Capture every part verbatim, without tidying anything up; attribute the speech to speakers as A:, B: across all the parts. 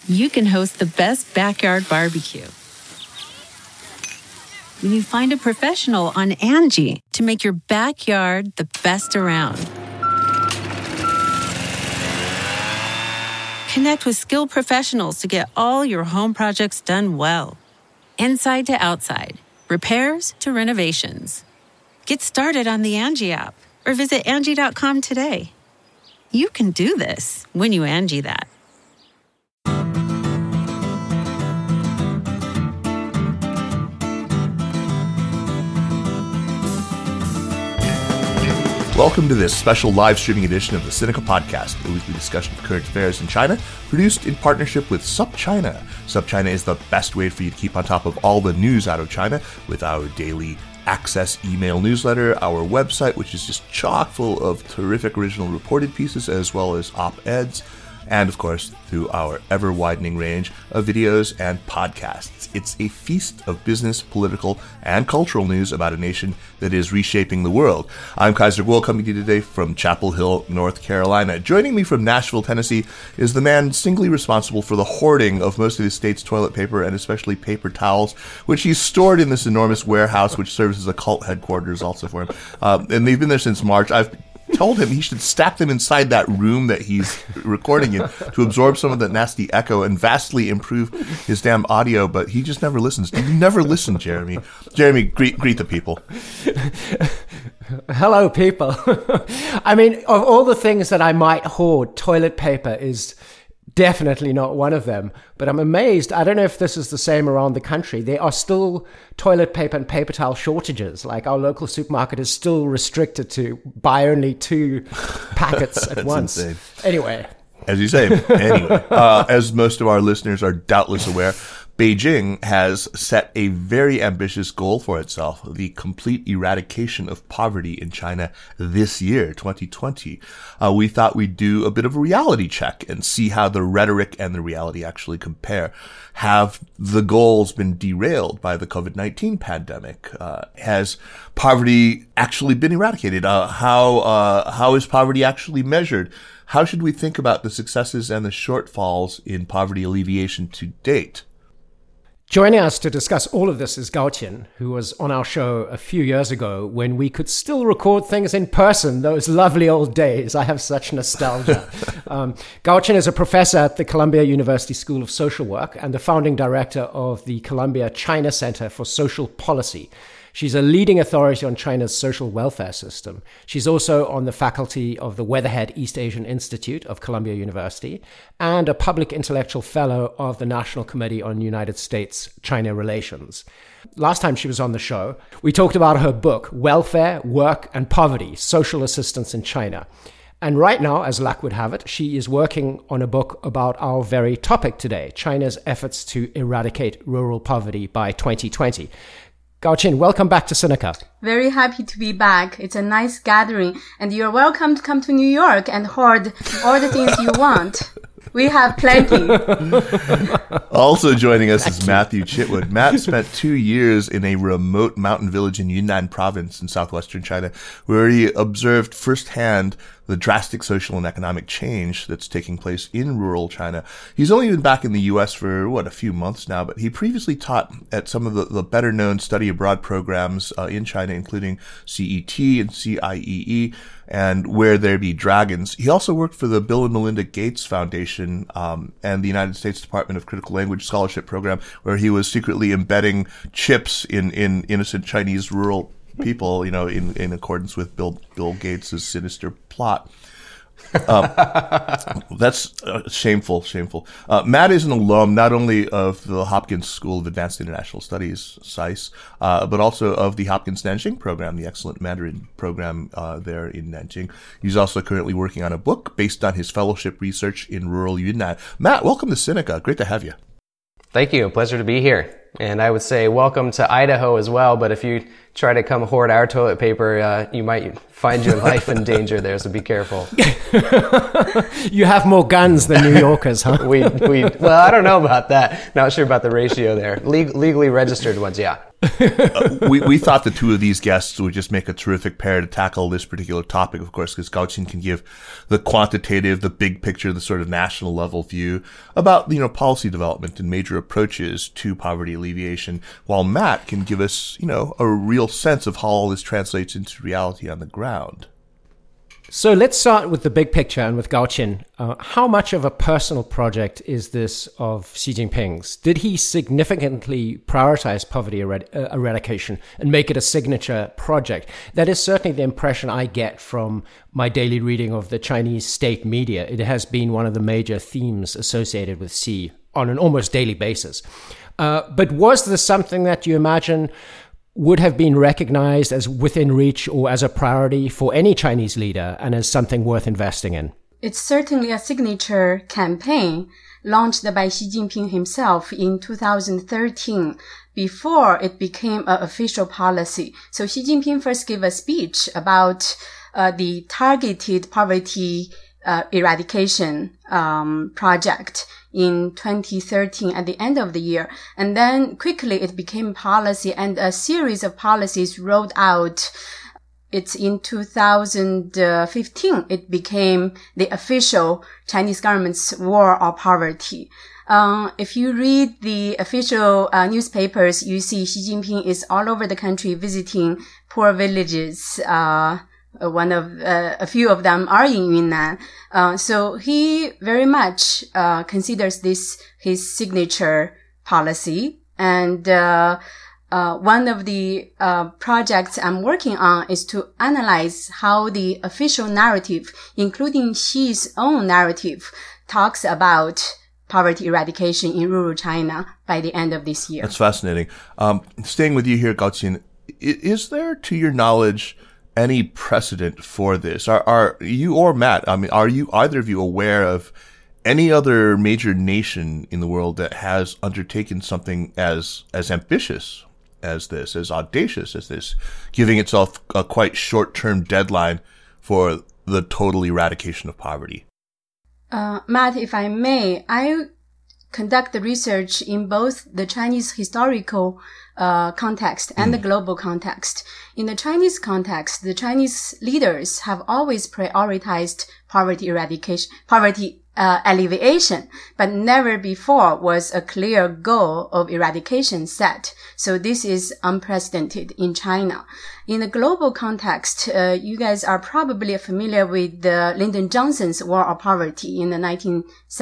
A: you can host the best backyard barbecue. When you find a professional on Angie to make your backyard the best around. Connect with skilled professionals to get all your home projects done well. Inside to outside, repairs to renovations. Get started on the Angie app or visit Angie dot com today. You can do this when you Angie that.
B: Welcome to this special live streaming edition of the Sinica Podcast, a weekly discussion of current affairs in China, produced in partnership with SupChina. SupChina is the best way for you to keep on top of all the news out of China with our daily access email newsletter, our website, which is just chock full of terrific original reported pieces as well as op-eds, and of course through our ever-widening range of videos and podcasts. It's a feast of business, political, and cultural news about a nation that is reshaping the world. I'm Kaiser Kuo, coming to you today from Chapel Hill, North Carolina. Joining me from Nashville, Tennessee, is the man singly responsible for the hoarding of most of the state's toilet paper and especially paper towels, which he's stored in this enormous warehouse, which serves as a cult headquarters also for him. Um, and they've been there since March. I've told him he should stack them inside that room that he's recording in to absorb some of the nasty echo and vastly improve his damn audio, but he just never listens. You never listen, Jeremy. Jeremy, greet, greet the people.
C: Hello, people. I mean, of all the things that I might hoard, toilet paper is definitely not one of them. But I'm amazed. I don't know if this is the same around the country. There are still toilet paper and paper towel shortages. Like our local supermarket is still restricted to buy only two packets at once. Insane. Anyway.
B: As you say, anyway. Uh, as most of our listeners are doubtless aware, Beijing has set a very ambitious goal for itself, the complete eradication of poverty in China this year, twenty twenty. Uh, we thought we'd do a bit of a reality check and see how the rhetoric and the reality actually compare. Have the goals been derailed by the COVID nineteen pandemic? Uh, has poverty actually been eradicated? Uh, how, uh, how is poverty actually measured? How should we think about the successes and the shortfalls in poverty alleviation to date?
C: Joining us to discuss all of this is Gao Qian, who was on our show a few years ago when we could still record things in person, those lovely old days. I have such nostalgia. um, Gao Qian is a professor at the Columbia University School of Social Work and the founding director of the Columbia China Center for Social Policy. She's a leading authority on China's social welfare system. She's also on the faculty of the Weatherhead East Asian Institute of Columbia University and a public intellectual fellow of the National Committee on United States-China Relations. Last time she was on the show, we talked about her book, Welfare, Work, and Poverty, Social Assistance in China. And right now, as luck would have it, she is working on a book about our very topic today, China's efforts to eradicate rural poverty by twenty twenty. Gao Qian, welcome back to Sinica.
D: Very happy to be back. It's a nice gathering, and you're welcome to come to New York and hoard all the things you want. We have plenty.
B: Also joining us is Matthew Chitwood. Matt spent two years in a remote mountain village in Yunnan province in southwestern China, where he observed firsthand the drastic social and economic change that's taking place in rural China. He's only been back in the U S for, what, a few months now, but he previously taught at some of the, the better-known study abroad programs uh, in China, including C E T and C I E E, and Where There Be Dragons. He also worked for the Bill and Melinda Gates Foundation um, and the United States Department of Critical Language Scholarship Program, where he was secretly embedding chips in, in innocent Chinese rural people, you know, in, in accordance with Bill Bill Gates' sinister plot. Um, that's uh, shameful, shameful. Uh, Matt is an alum not only of the Hopkins School of Advanced International Studies, S I S, uh, but also of the Hopkins Nanjing program, the excellent Mandarin program uh, there in Nanjing. He's also currently working on a book based on his fellowship research in rural Yunnan. Matt, welcome to Sinica. Great to have you.
E: Thank you. A pleasure to be here. And I would say welcome to Idaho as well, but if you try to come hoard our toilet paper, uh, you might find your life in danger there, so be careful.
C: You have more guns than New Yorkers, huh?
E: we, we, well, I don't know about that. Not sure about the ratio there. Le- legally registered ones, yeah.
B: uh, we, we thought the two of these guests would just make a terrific pair to tackle this particular topic, of course, because Gaoqin can give the quantitative, the big picture, the sort of national level view about, you know, policy development and major approaches to poverty alleviation, while Matt can give us, you know, a real sense of how all this translates into reality on the ground.
C: So let's start with the big picture and with Gaoqin. Uh, how much of a personal project is this of Xi Jinping's? Did he significantly prioritize poverty erad- uh, eradication and make it a signature project? That is certainly the impression I get from my daily reading of the Chinese state media. It has been one of the major themes associated with Xi on an almost daily basis. Uh, but was this something that you imagine would have been recognized as within reach or as a priority for any Chinese leader and as something worth investing in?
D: It's certainly a signature campaign launched by Xi Jinping himself in two thousand thirteen before it became an official policy. So Xi Jinping first gave a speech about uh, the targeted poverty uh, eradication um, project in twenty thirteen at the end of the year. And then quickly it became policy and a series of policies rolled out. It's in two thousand fifteen, it became the official Chinese government's war on poverty. Um, if you read the official uh, newspapers, you see Xi Jinping is all over the country visiting poor villages. Uh, One of, uh, a few of them are in Yunnan. Uh, so he very much, uh, considers this his signature policy. And, uh, uh, one of the, uh, projects I'm working on is to analyze how the official narrative, including Xi's own narrative, talks about poverty eradication in rural China by the end of this year.
B: That's fascinating. Um, staying with you here, Gaoqin, is there, to your knowledge, any precedent for this? Are, are you or Matt, I mean, are you, either of you, aware of any other major nation in the world that has undertaken something as, as ambitious as this, as audacious as this, giving itself a quite short-term deadline for the total eradication of poverty?
D: Uh, Matt, if I may, I conduct the research in both the Chinese historical uh, context and mm. the global context. In the Chinese context, the Chinese leaders have always prioritized poverty eradication, poverty uh, alleviation, but never before was a clear goal of eradication set. So this is unprecedented in China. In the global context, uh, you guys are probably familiar with uh, Lyndon Johnson's War on Poverty in the nineteen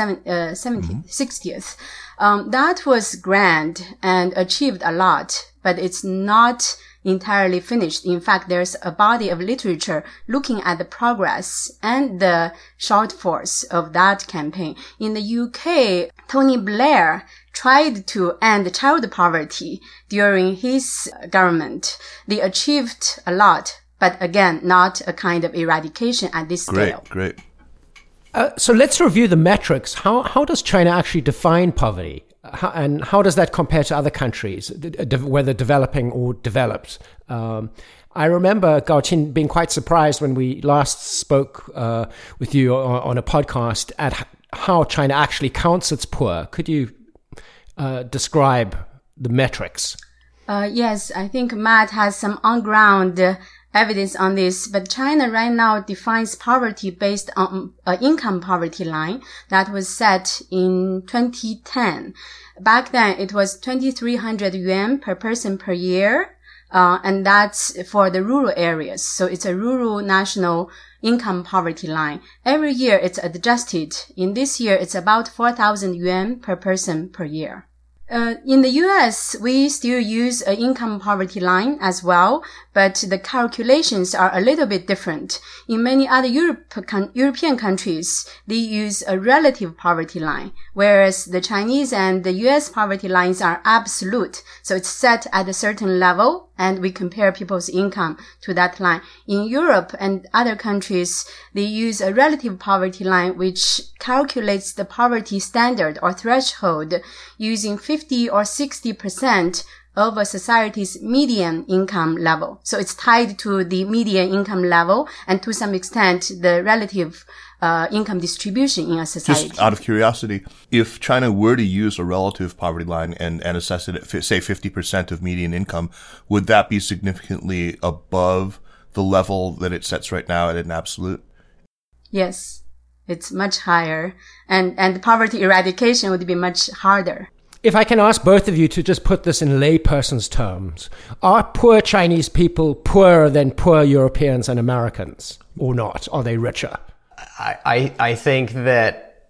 D: sixties. Um, that was grand and achieved a lot, but it's not entirely finished. In fact, there's a body of literature looking at the progress and the shortfalls of that campaign. In the U K, Tony Blair tried to end child poverty during his government. They achieved a lot, but again, not a kind of eradication at this scale.
B: Great, great.
C: Uh, so let's review the metrics. How how does China actually define poverty? How, and how does that compare to other countries, whether developing or developed? Um, I remember, Gaoqin, being quite surprised when we last spoke uh, with you on, on a podcast at how China actually counts its poor. Could you uh, describe the metrics?
D: Uh, yes, I think Matt has some on-ground uh, evidence on this, but China right now defines poverty based on an income poverty line that was set in twenty ten. Back then, it was twenty-three hundred yuan per person per year, uh, and that's for the rural areas. So it's a rural national income poverty line. Every year, it's adjusted. In this year, it's about four thousand yuan per person per year. Uh, in the U S, we still use an income poverty line as well, but the calculations are a little bit different. In many other Europe, con- European countries, they use a relative poverty line, whereas the Chinese and the U S poverty lines are absolute. So it's set at a certain level, and we compare people's income to that line. In Europe and other countries, they use a relative poverty line, which calculates the poverty standard or threshold using fifty or sixty percent of a society's median income level. So it's tied to the median income level and to some extent the relative uh, income distribution in a society.
B: Just out of curiosity, if China were to use a relative poverty line and, and assess it at, say, fifty percent of median income, would that be significantly above the level that it sets right now at an absolute?
D: Yes, it's much higher. And, and poverty eradication would be much harder.
C: If I can ask both of you to just put this in layperson's terms, are poor Chinese people poorer than poor Europeans and Americans or not? Are they richer?
E: I, I, I think that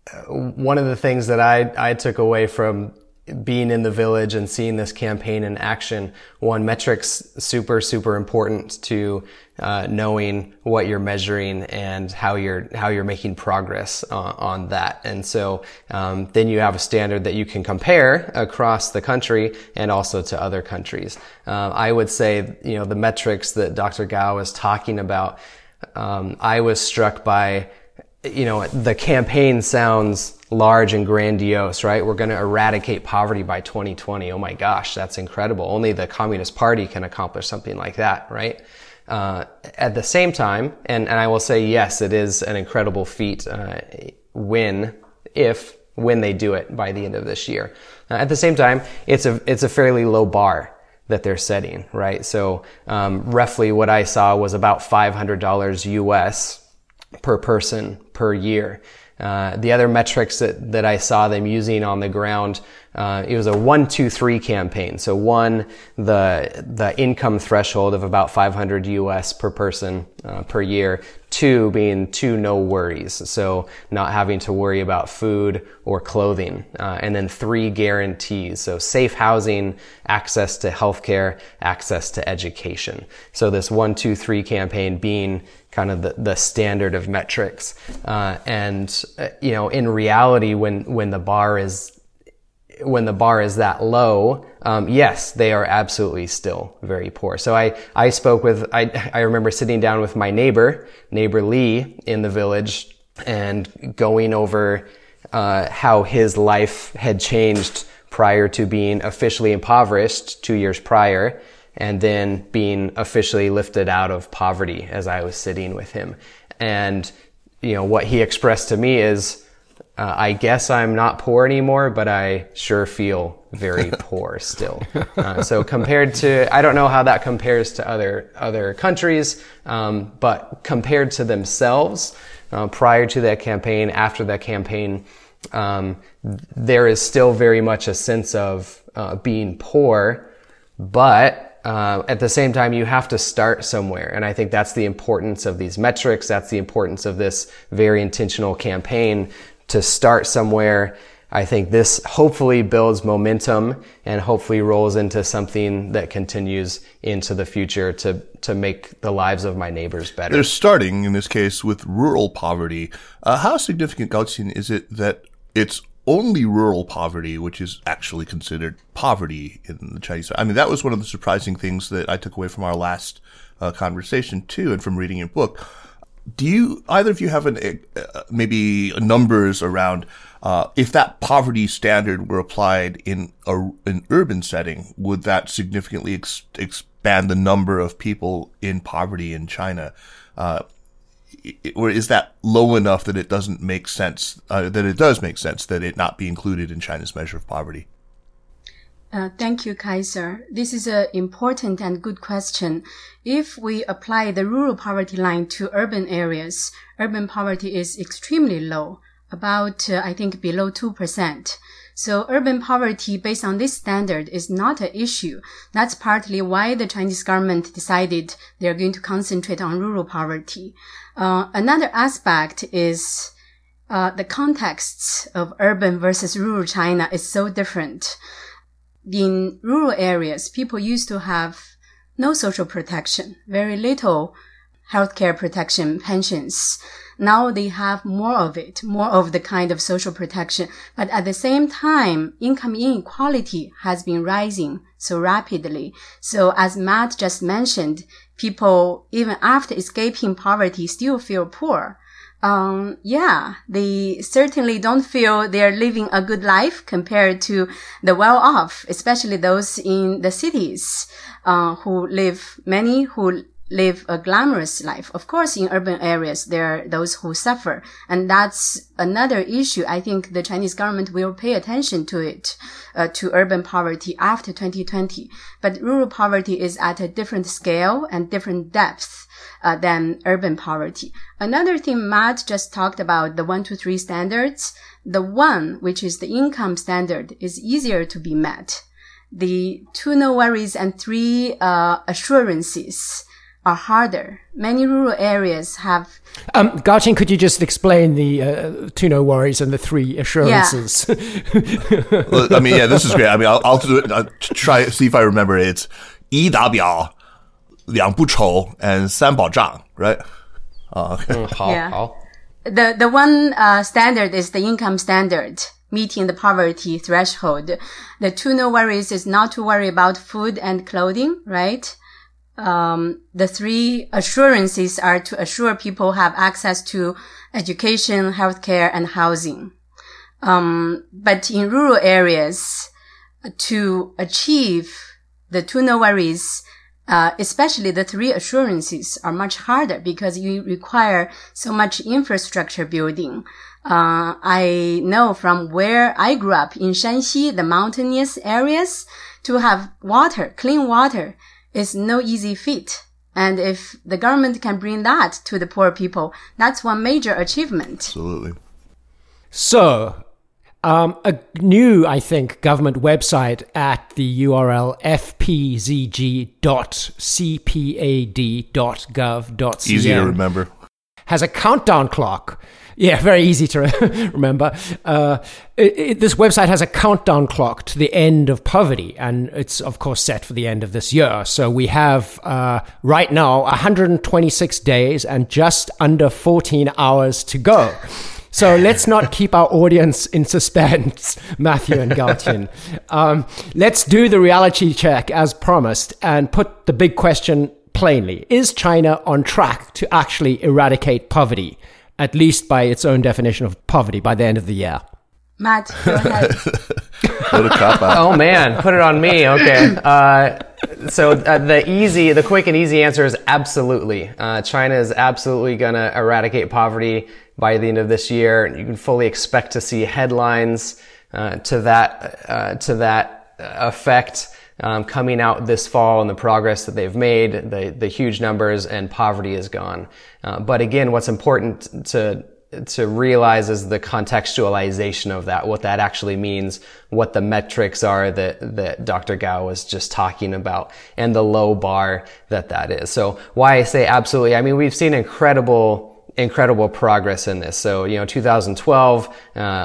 E: one of the things that I, I took away from being in the village and seeing this campaign in action, one, metrics super, super important to uh, knowing what you're measuring and how you're how you're making progress uh, on that. And so um, then you have a standard that you can compare across the country and also to other countries. Uh, I would say, you know, the metrics that Doctor Gao is talking about, um, I was struck by, you know, the campaign sounds large and grandiose, right? We're going to eradicate poverty by twenty twenty. Oh my gosh, that's incredible. Only the Communist Party can accomplish something like that, right? Uh, at the same time, and, and I will say, yes, it is an incredible feat, uh, when, if, when they do it by the end of this year. Uh, at the same time, it's a, it's a fairly low bar that they're setting, right? So, um, roughly what I saw was about five hundred dollars U S per person per year. Uh, the other metrics that, that I saw them using on the ground, uh, it was a one, two, three campaign. So one, the, the income threshold of about five hundred U S per person, uh, per year. Two being two, no worries. So not having to worry about food or clothing. Uh, and then three, guarantees. So safe housing, access to healthcare, access to education. So this one, two, three campaign being kind of the, the standard of metrics. Uh, and, uh, you know, in reality, when, when the bar is, when the bar is that low, um, yes, they are absolutely still very poor. So I, I spoke with, I, I remember sitting down with my neighbor, neighbor Lee in the village and going over, uh, how his life had changed prior to being officially impoverished two years prior, and then being officially lifted out of poverty as I was sitting with him. And, you know, what he expressed to me is, uh, I guess I'm not poor anymore, but I sure feel very poor still. Uh, so compared to, I don't know how that compares to other, other countries, um, but compared to themselves, uh, prior to that campaign, after that campaign, um, there is still very much a sense of, uh, being poor, but Uh, at the same time, you have to start somewhere. And I think that's the importance of these metrics. That's the importance of this very intentional campaign to start somewhere. I think this hopefully builds momentum and hopefully rolls into something that continues into the future to, to make the lives of my neighbors better.
B: They're starting, in this case, with rural poverty. Uh, how significant, Gaoqin, is it that it's only rural poverty, which is actually considered poverty in the Chinese? I mean, that was one of the surprising things that I took away from our last uh, conversation too, and from reading your book. Do you, either of you have an, uh, maybe numbers around, uh, if that poverty standard were applied in a, an urban setting, would that significantly ex- expand the number of people in poverty in China? Uh, Or is that low enough that it doesn't make sense, uh, that it does make sense that it not be included in China's measure of poverty?
D: Uh, thank you, Kaiser. This is an important and good question. If we apply the rural poverty line to urban areas, urban poverty is extremely low, about, uh, I think, below two percent. So urban poverty based on this standard is not an issue. That's partly why the Chinese government decided they're going to concentrate on rural poverty. Uh, another aspect is uh, the contexts of urban versus rural China is so different. In rural areas, people used to have no social protection, very little healthcare protection, pensions. Now they have more of it, more of the kind of social protection. But at the same time, income inequality has been rising so rapidly. So as Matt just mentioned, people, even after escaping poverty, still feel poor. Um, yeah, they certainly don't feel they're living a good life compared to the well-off, especially those in the cities, uh, who live, many who live a glamorous life. Of course, in urban areas, there are those who suffer. And that's another issue. I think the Chinese government will pay attention to it, uh, to urban poverty after twenty twenty. But rural poverty is at a different scale and different depth uh, than urban poverty. Another thing Matt just talked about, the one, two, three standards. The one, which is the income standard, is easier to be met. The two no worries and three uh, assurances are harder. Many rural areas have...
C: Um, Gao-Qing, could you just explain the uh, two no worries and the three assurances?
B: Yeah. Well, I mean, yeah, this is great. I mean, I'll, I'll do it. I'll try see if I remember it. It's 一打表, 两不愁, and 三保障, right? Oh, okay.
E: Mm, 好,
D: yeah.
E: 好.
D: The, the one uh, standard is the income standard, meeting the poverty threshold. The two no worries is not to worry about food and clothing, right? Um, the three assurances are to assure people have access to education, healthcare, and housing. Um, but in rural areas, to achieve the two no worries, uh, especially the three assurances are much harder because you require so much infrastructure building. Uh, I know from where I grew up in Shanxi, the mountainous areas, to have water, clean water, is no easy feat. And if the government can bring that to the poor people, that's one major achievement.
B: Absolutely.
C: So, um, a new, I think, government website at the U R L f p z g dot c p a d dot gov dot c n
B: Easy to remember.
C: Has a countdown clock. Yeah, very easy to remember. Uh, it, it, this website has a countdown clock to the end of poverty, and it's, of course, set for the end of this year. So we have, uh, right now, one hundred twenty-six days and just under fourteen hours to go. So let's not keep our audience in suspense, Matthew and Gao-Qing. Um, let's do the reality check as promised and put the big question plainly. Is China on track to actually eradicate poverty? At least by its own definition of poverty, by the end of the year.
D: Matt, go ahead.
B: What a cop-out.
E: Oh man, put it on me. Okay. Uh, so uh, the easy, the quick and easy answer is absolutely. Uh, China is absolutely going to eradicate poverty by the end of this year. You can fully expect to see headlines uh, to that uh, to that effect. Um, coming out this fall and the progress that they've made, the, the huge numbers, and poverty is gone. Uh, but again, what's important to to realize is the contextualization of that, what that actually means, what the metrics are that, that Doctor Gao was just talking about, and the low bar that that is. So why I say absolutely, I mean, we've seen incredible incredible progress in this. So, you know, two thousand twelve, uh,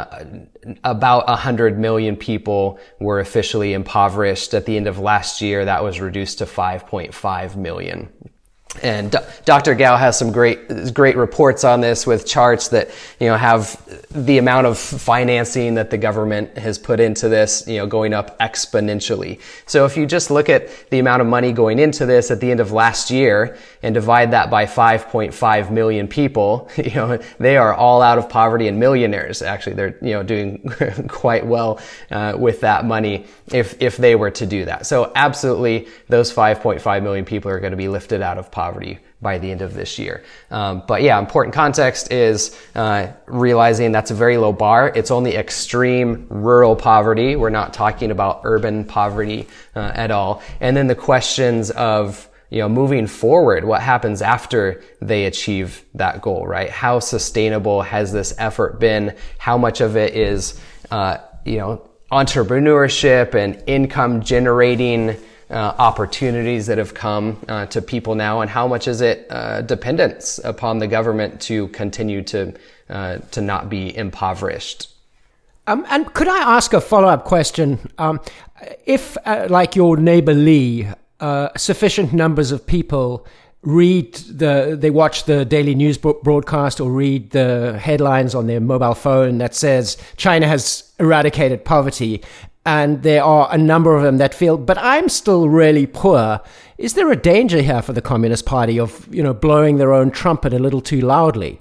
E: about one hundred million people were officially impoverished. At the end of last year, that was reduced to five point five million. And Doctor Gao has some great, great reports on this with charts that, you know, have the amount of financing that the government has put into this, you know, going up exponentially. So if you just look at the amount of money going into this at the end of last year and divide that by five point five million people, you know, they are all out of poverty and millionaires. Actually, they're, you know, doing quite well, uh, with that money if, if they were to do that. So absolutely, those five point five million people are going to be lifted out of poverty by the end of this year. Um, but yeah, important context is uh, realizing that's a very low bar. It's only extreme rural poverty. We're not talking about urban poverty uh, at all. And then the questions of, you know, moving forward, what happens after they achieve that goal, right? How sustainable has this effort been? How much of it is, uh, you know, entrepreneurship and income generating Uh, opportunities that have come uh, to people now, and how much is it uh, dependence upon the government to continue to uh, to not be impoverished?
C: Um, and could I ask a follow-up question? Um, if, uh, like your neighbor Lee, uh, sufficient numbers of people read the, they watch the daily news broadcast or read the headlines on their mobile phone that says China has eradicated poverty, and there are a number of them that feel, but I'm still really poor. Is there a danger here for the Communist Party of, you know, blowing their own trumpet a little too loudly?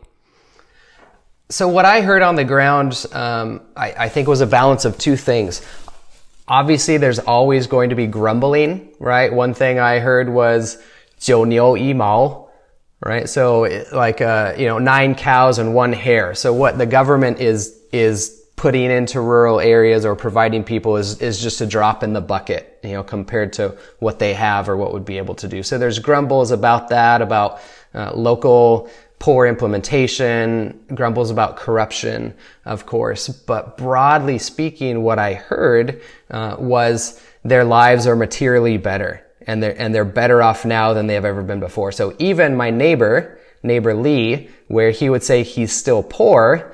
E: So what I heard on the ground, um, I, I think was a balance of two things. Obviously, there's always going to be grumbling, right? One thing I heard was, 九牛一毛, right? So like, uh, you know, nine cows and one hare. So what the government is, is putting into rural areas or providing people is, is just a drop in the bucket, you know, compared to what they have or what would be able to do. So there's grumbles about that, about uh, local poor implementation, grumbles about corruption, of course. But broadly speaking, what I heard uh, was their lives are materially better, and they're and they're better off now than they have ever been before. So even my neighbor, neighbor Lee, where he would say he's still poor,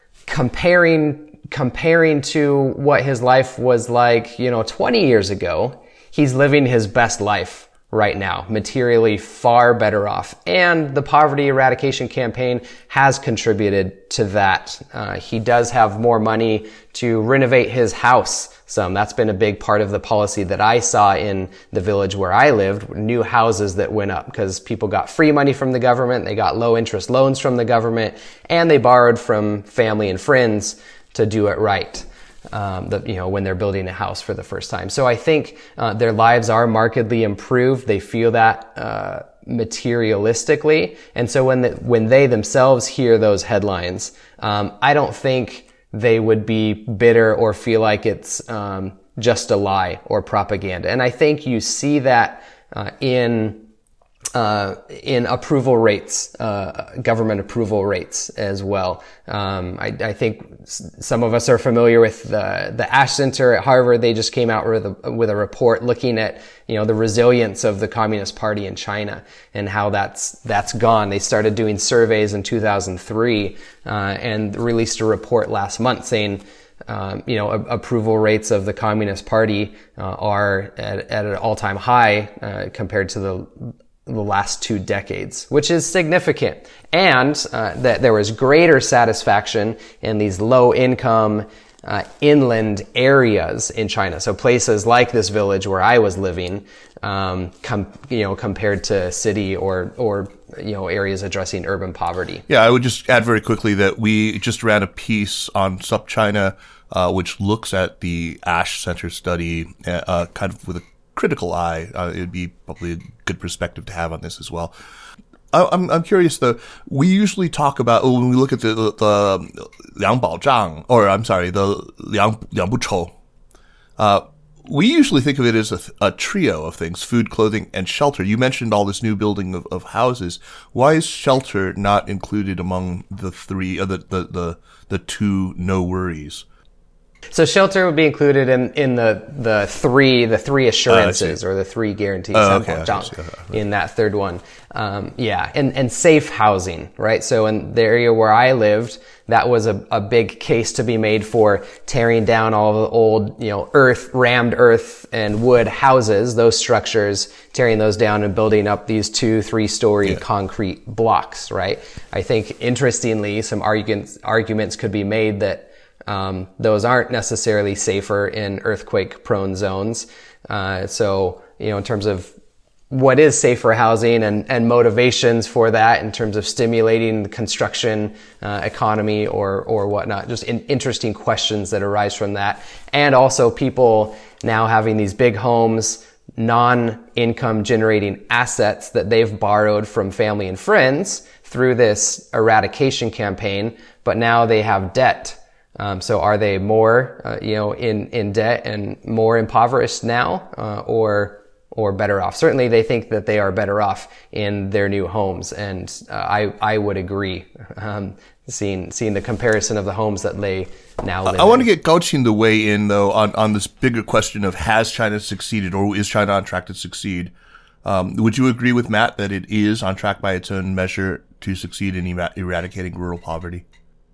E: comparing comparing to what his life was like, you know, twenty years ago, he's living his best life right now, materially far better off. And the poverty eradication campaign has contributed to that. Uh, he does have more money to renovate his house some. That's been a big part of the policy that I saw in the village where I lived, new houses that went up because people got free money from the government, they got low interest loans from the government, and they borrowed from family and friends to do it right. Um, the, you know, when they're building a house for the first time. So I think uh, their lives are markedly improved. They feel that uh, materialistically. And so when the, when they themselves hear those headlines, um, I don't think they would be bitter or feel like it's um, just a lie or propaganda. And I think you see that uh, in Uh, in approval rates, uh, government approval rates as well. Um, I, I think some of us are familiar with the, the Ash Center at Harvard. They just came out with a, with a report looking at, you know, the resilience of the Communist Party in China and how that's, that's gone. They started doing surveys in two thousand three, uh, and released a report last month saying, Um, you know, a- approval rates of the Communist Party uh, are at, at an all-time high uh, compared to the the last two decades, which is significant. And uh, that there was greater satisfaction in these low-income uh, inland areas in China. So places like this village where I was living, um, com- you know, compared to city or or you know areas addressing urban poverty.
B: Yeah, I would just add very quickly that we just ran a piece on SupChina, uh, which looks at the Ash Center study, uh, kind of with a critical eye. Uh, it would be probably a good perspective to have on this as well. I, I'm I'm curious though. We usually talk about when we look at the the, the Liang Baozhang, or I'm sorry, the Liang Liang Buchou. Uh, we usually think of it as a, a trio of things: food, clothing, and shelter. You mentioned all this new building of, of houses. Why is shelter not included among the three, uh, the, the the the two no worries?
E: So shelter would be included in, in the, the three, the three assurances uh, or the three guarantees
B: oh, okay,
E: in that third one. Um, yeah. And, and safe housing, right? So in the area where I lived, that was a, a big case to be made for tearing down all the old, you know, earth, rammed earth and wood houses, those structures, tearing those down and building up these two, three story yeah. concrete blocks, right? I think interestingly, some arguments, arguments could be made that Um, those aren't necessarily safer in earthquake-prone zones. Uh, so, you know, in terms of what is safer housing and, and motivations for that in terms of stimulating the construction uh, economy or or whatnot, just in, interesting questions that arise from that. And also people now having these big homes, non-income generating assets that they've borrowed from family and friends through this eradication campaign, but now they have debt. Um, so are they more, uh, you know, in, in debt and more impoverished now, uh, or, or better off? Certainly they think that they are better off in their new homes. And, uh, I, I would agree, um, seeing, seeing the comparison of the homes that they now live
B: I, I
E: in.
B: want to get Gaoqin to weigh in though on, on this bigger question of has China succeeded or is China on track to succeed? Um, would you agree with Matt that it is on track by its own measure to succeed in er- eradicating rural poverty?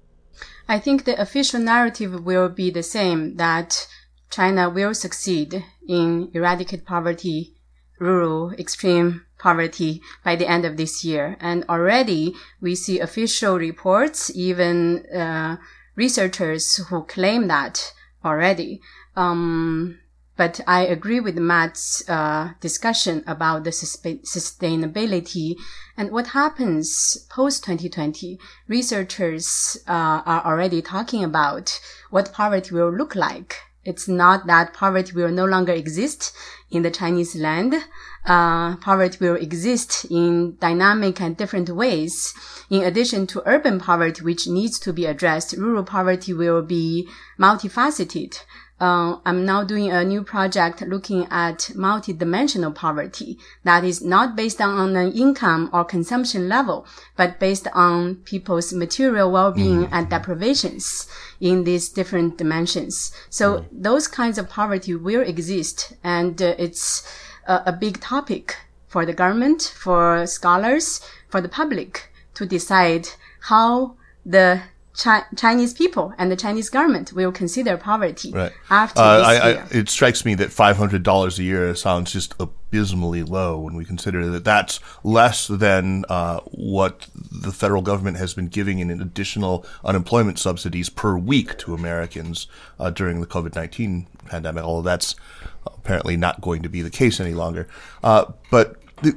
D: I think the official narrative will be the same, that China will succeed in eradicate poverty, rural extreme poverty by the end of this year. And already we see official reports, even uh, researchers who claim that already. Um, but I agree with Matt's uh, discussion about the suspe- sustainability and what happens post twenty twenty. Researchers uh, are already talking about what poverty will look like It's not that poverty will no longer exist in the Chinese land. Uh, poverty will exist in dynamic and different ways. In addition to urban poverty, which needs to be addressed, rural poverty will be multifaceted. Uh, I'm now doing a new project looking at multidimensional poverty that is not based on an income or consumption level, but based on people's material well-being mm-hmm. and deprivations in these different dimensions. So mm-hmm. those kinds of poverty will exist, and uh, it's a, a big topic for the government, for scholars, for the public to decide how the Chi- Chinese people and the Chinese government will consider poverty
B: right.
D: after
B: uh,
D: this
B: I,
D: year.
B: I, it strikes me that five hundred dollars a year sounds just abysmally low when we consider that that's less than uh, what the federal government has been giving in additional unemployment subsidies per week to Americans uh, during the COVID nineteen pandemic, although that's apparently not going to be the case any longer. Uh, but the,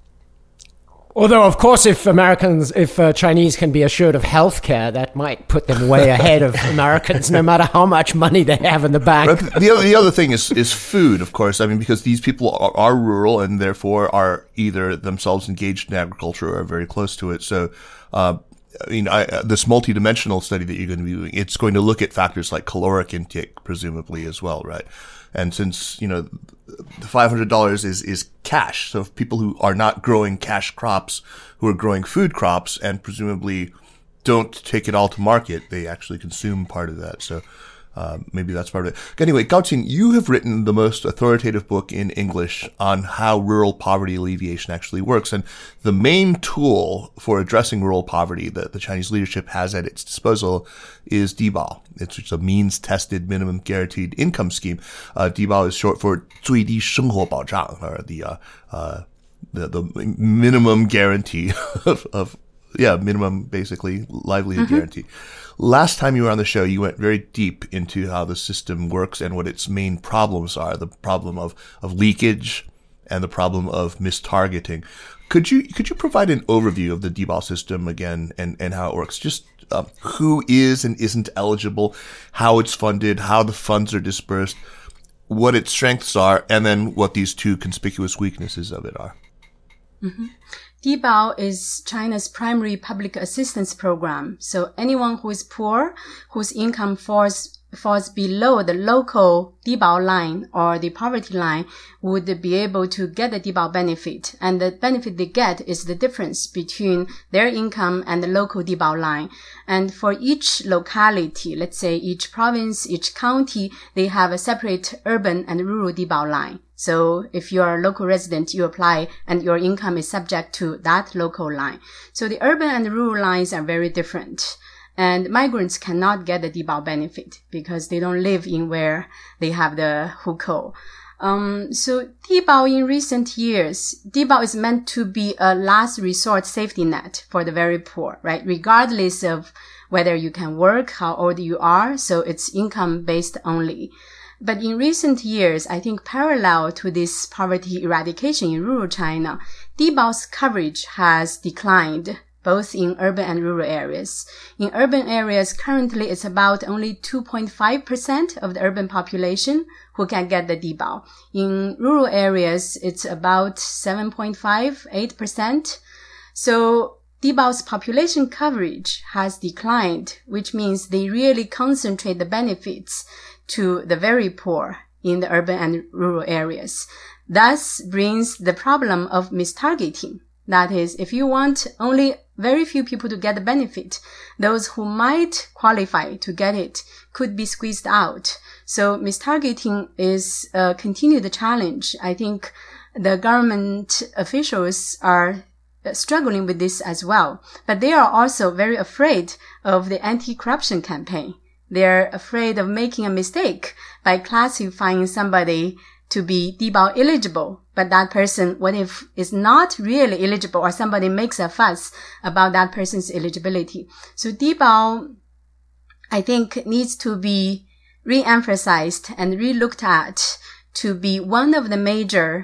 C: Although, of course, if Americans, if uh, Chinese can be assured of health care, that might put them way ahead of Americans, no matter how much money they have in the bank.
B: The other, the other thing is, is food, of course. I mean, because these people are, are rural and therefore are either themselves engaged in agriculture or are very close to it. So, uh, I mean, I, this multidimensional study that you're going to be doing, it's going to look at factors like caloric intake, presumably, as well, right? And since, you know, the five hundred dollars is, is cash. So if people who are not growing cash crops, who are growing food crops and presumably don't take it all to market, they actually consume part of that. So, uh, maybe that's part of it. Anyway, Gaoqin, you have written the most authoritative book in English on how rural poverty alleviation actually works. And the main tool for addressing rural poverty that the Chinese leadership has at its disposal is Dibao. It's just a means-tested minimum guaranteed income scheme. Uh, Dibao is short for 最低生活保障, or the, uh, uh, the, the minimum guarantee of, of, yeah, minimum, basically, livelihood mm-hmm. guarantee. Last time you were on the show, you went very deep into how the system works and what its main problems are. The problem of, of leakage and the problem of mistargeting. Could you, could you provide an overview of the Dibao system again and, and how it works? Just, uh, who is and isn't eligible, how it's funded, how the funds are dispersed, what its strengths are, and then what these two conspicuous weaknesses of it are.
D: Mm-hmm. Dibao is China's primary public assistance program. So anyone who is poor, whose income falls falls below the local Dibao line or the poverty line, would be able to get the Dibao benefit. And the benefit they get is the difference between their income and the local Dibao line. And for each locality, let's say each province, each county, they have a separate urban and rural Dibao line. So if you are a local resident, you apply and your income is subject to that local line. So the urban and rural lines are very different. And migrants cannot get the Dibao benefit because they don't live in where they have the hukou. Um, so Dibao in recent years, Dibao is meant to be a last resort safety net for the very poor, right? Regardless of whether you can work, how old you are. So it's income based only. But in recent years, I think parallel to this poverty eradication in rural China, Dibao's coverage has declined both in urban and rural areas. In urban areas, currently it's about only two point five percent of the urban population who can get the Dibao. In rural areas, it's about seven point five, eight percent. So Dibao's population coverage has declined, which means they really concentrate the benefits to the very poor in the urban and rural areas. Thus brings the problem of mistargeting. That is, if you want only very few people to get the benefit, those who might qualify to get it could be squeezed out. So mistargeting is a continued challenge. I think the government officials are struggling with this as well. But they are also very afraid of the anti-corruption campaign. They're afraid of making a mistake by classifying somebody to be Dibao eligible, but that person, what if is not really eligible or somebody makes a fuss about that person's eligibility? So Dibao, I think, needs to be re-emphasized and re-looked at to be one of the major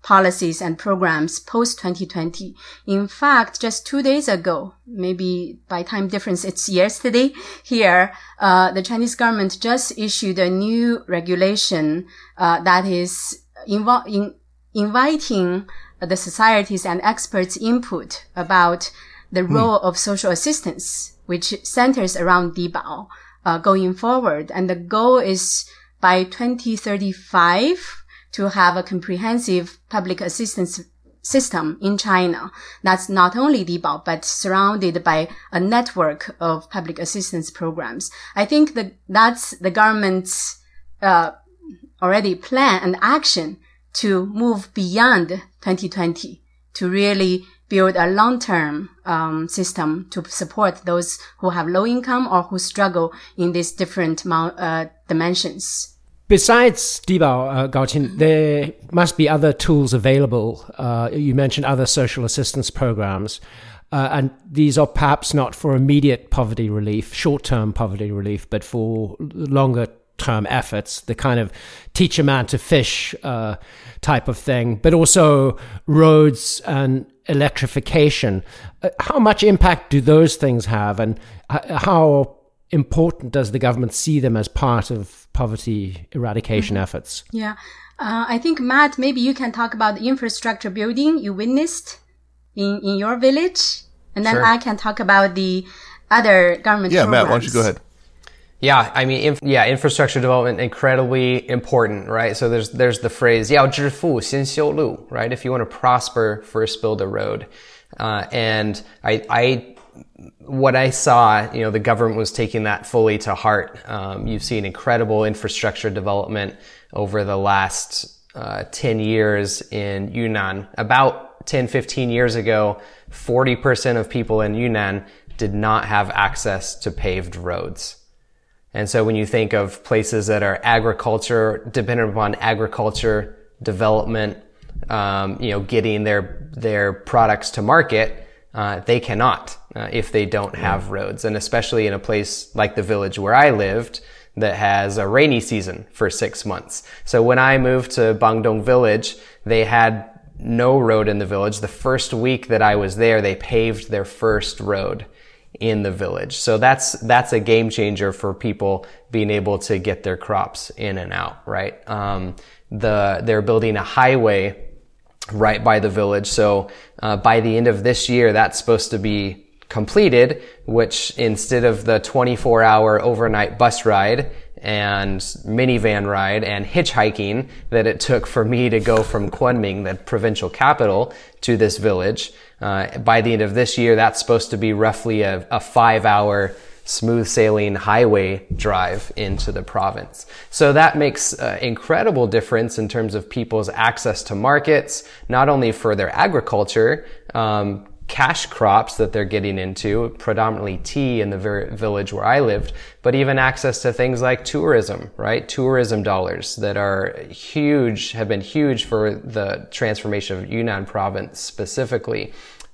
D: policies and programs post twenty twenty. In fact, just two days ago, maybe by time difference, it's yesterday here, uh, the Chinese government just issued a new regulation, uh, that is invo- in, inviting the societies and experts' input about the role mm. of social assistance, which centers around Dibao, uh, going forward. And the goal is by twenty thirty-five, to have a comprehensive public assistance system in China. That's not only Dibao, but surrounded by a network of public assistance programs. I think that that's the government's uh, already plan and action to move beyond twenty twenty, to really build a long-term um, system to support those who have low income or who struggle in these different uh, dimensions.
C: Besides Dibao, uh, Gaoqin, there must be other tools available. Uh, you mentioned other social assistance programs, uh, and these are perhaps not for immediate poverty relief, short-term poverty relief, but for longer-term efforts, the kind of teach a man to fish uh, type of thing, but also roads and electrification. Uh, how much impact do those things have, and h- how important does the government see them as part of poverty eradication mm-hmm. efforts?
D: Yeah. Uh, I think, Matt, maybe you can talk about the infrastructure building you witnessed in, in your village. And then sure. I can talk about the other government
B: yeah,
D: programs.
B: Matt, why don't you go ahead?
E: Yeah, I mean, inf- yeah, infrastructure development, incredibly important, right? So there's, there's the phrase, 要致富先修路, right? If you want to prosper, first build a road. Uh, and I, I, what I saw, you know, the government was taking that fully to heart. Um, you've seen incredible infrastructure development over the last uh, ten years in Yunnan. About ten, fifteen years ago, forty percent of people in Yunnan did not have access to paved roads. And so when you think of places that are agriculture, dependent upon agriculture development, um, you know, getting their, their products to market, Uh, they cannot uh, if they don't have roads. And especially in a place like the village where I lived that has a rainy season for six months. So when I moved to Bangdong village, they had no road in the village. The first week that I was there, they paved their first road in the village. So that's, that's a game changer for people being able to get their crops in and out, right? Um, the, they're building a highway right by the village. So uh, by the end of this year, that's supposed to be completed, which instead of the twenty-four hour overnight bus ride and minivan ride and hitchhiking that it took for me to go from Kunming, the provincial capital, to this village, uh, by the end of this year, that's supposed to be roughly a, a five hour smooth sailing highway drive into the province. So that makes uh, incredible difference in terms of people's access to markets, not only for their agriculture, um, cash crops that they're getting into, predominantly tea in the ver- village where I lived, but even access to things like tourism, right? Tourism dollars that are huge, have been huge for the transformation of Yunnan province specifically.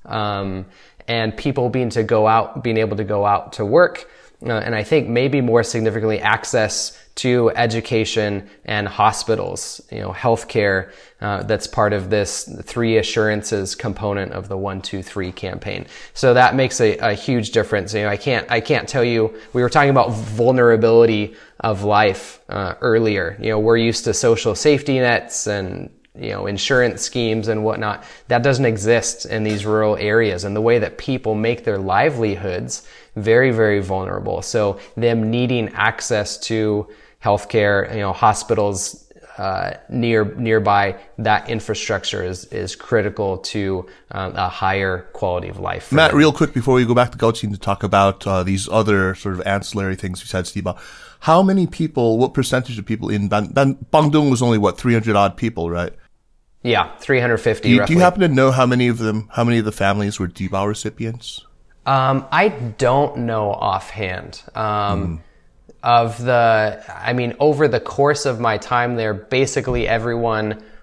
E: Um, and people being to go out, being able to go out to work. Uh, and I think maybe more significantly access to education and hospitals, you know, healthcare, uh, that's part of this three assurances component of the one, two, three campaign. So that makes a, a huge difference. You know, I can't, I can't tell you, we were talking about vulnerability of life, uh, earlier. You know, we're used to social safety nets and, you know, insurance schemes and whatnot. That doesn't exist in these rural areas, and the way that people make their livelihoods very, very vulnerable. So them needing access to healthcare, you know, hospitals, uh, near, nearby, that infrastructure is, is critical to um, a higher quality of life.
B: Matt,
E: them.
B: real quick before we go back to Gaoqin to talk about, uh, these other sort of ancillary things besides Dibao. How many people, what percentage of people in Ban- Ban- Bangdong was only, what, three hundred odd people, right?
E: Yeah, three hundred fifty.
B: Do you,
E: roughly.
B: do you happen to know how many of them, how many of the families were Dibao recipients?
E: Um, I don't know offhand. Um, mm. Of the, I mean, over the course of my time there, basically everyone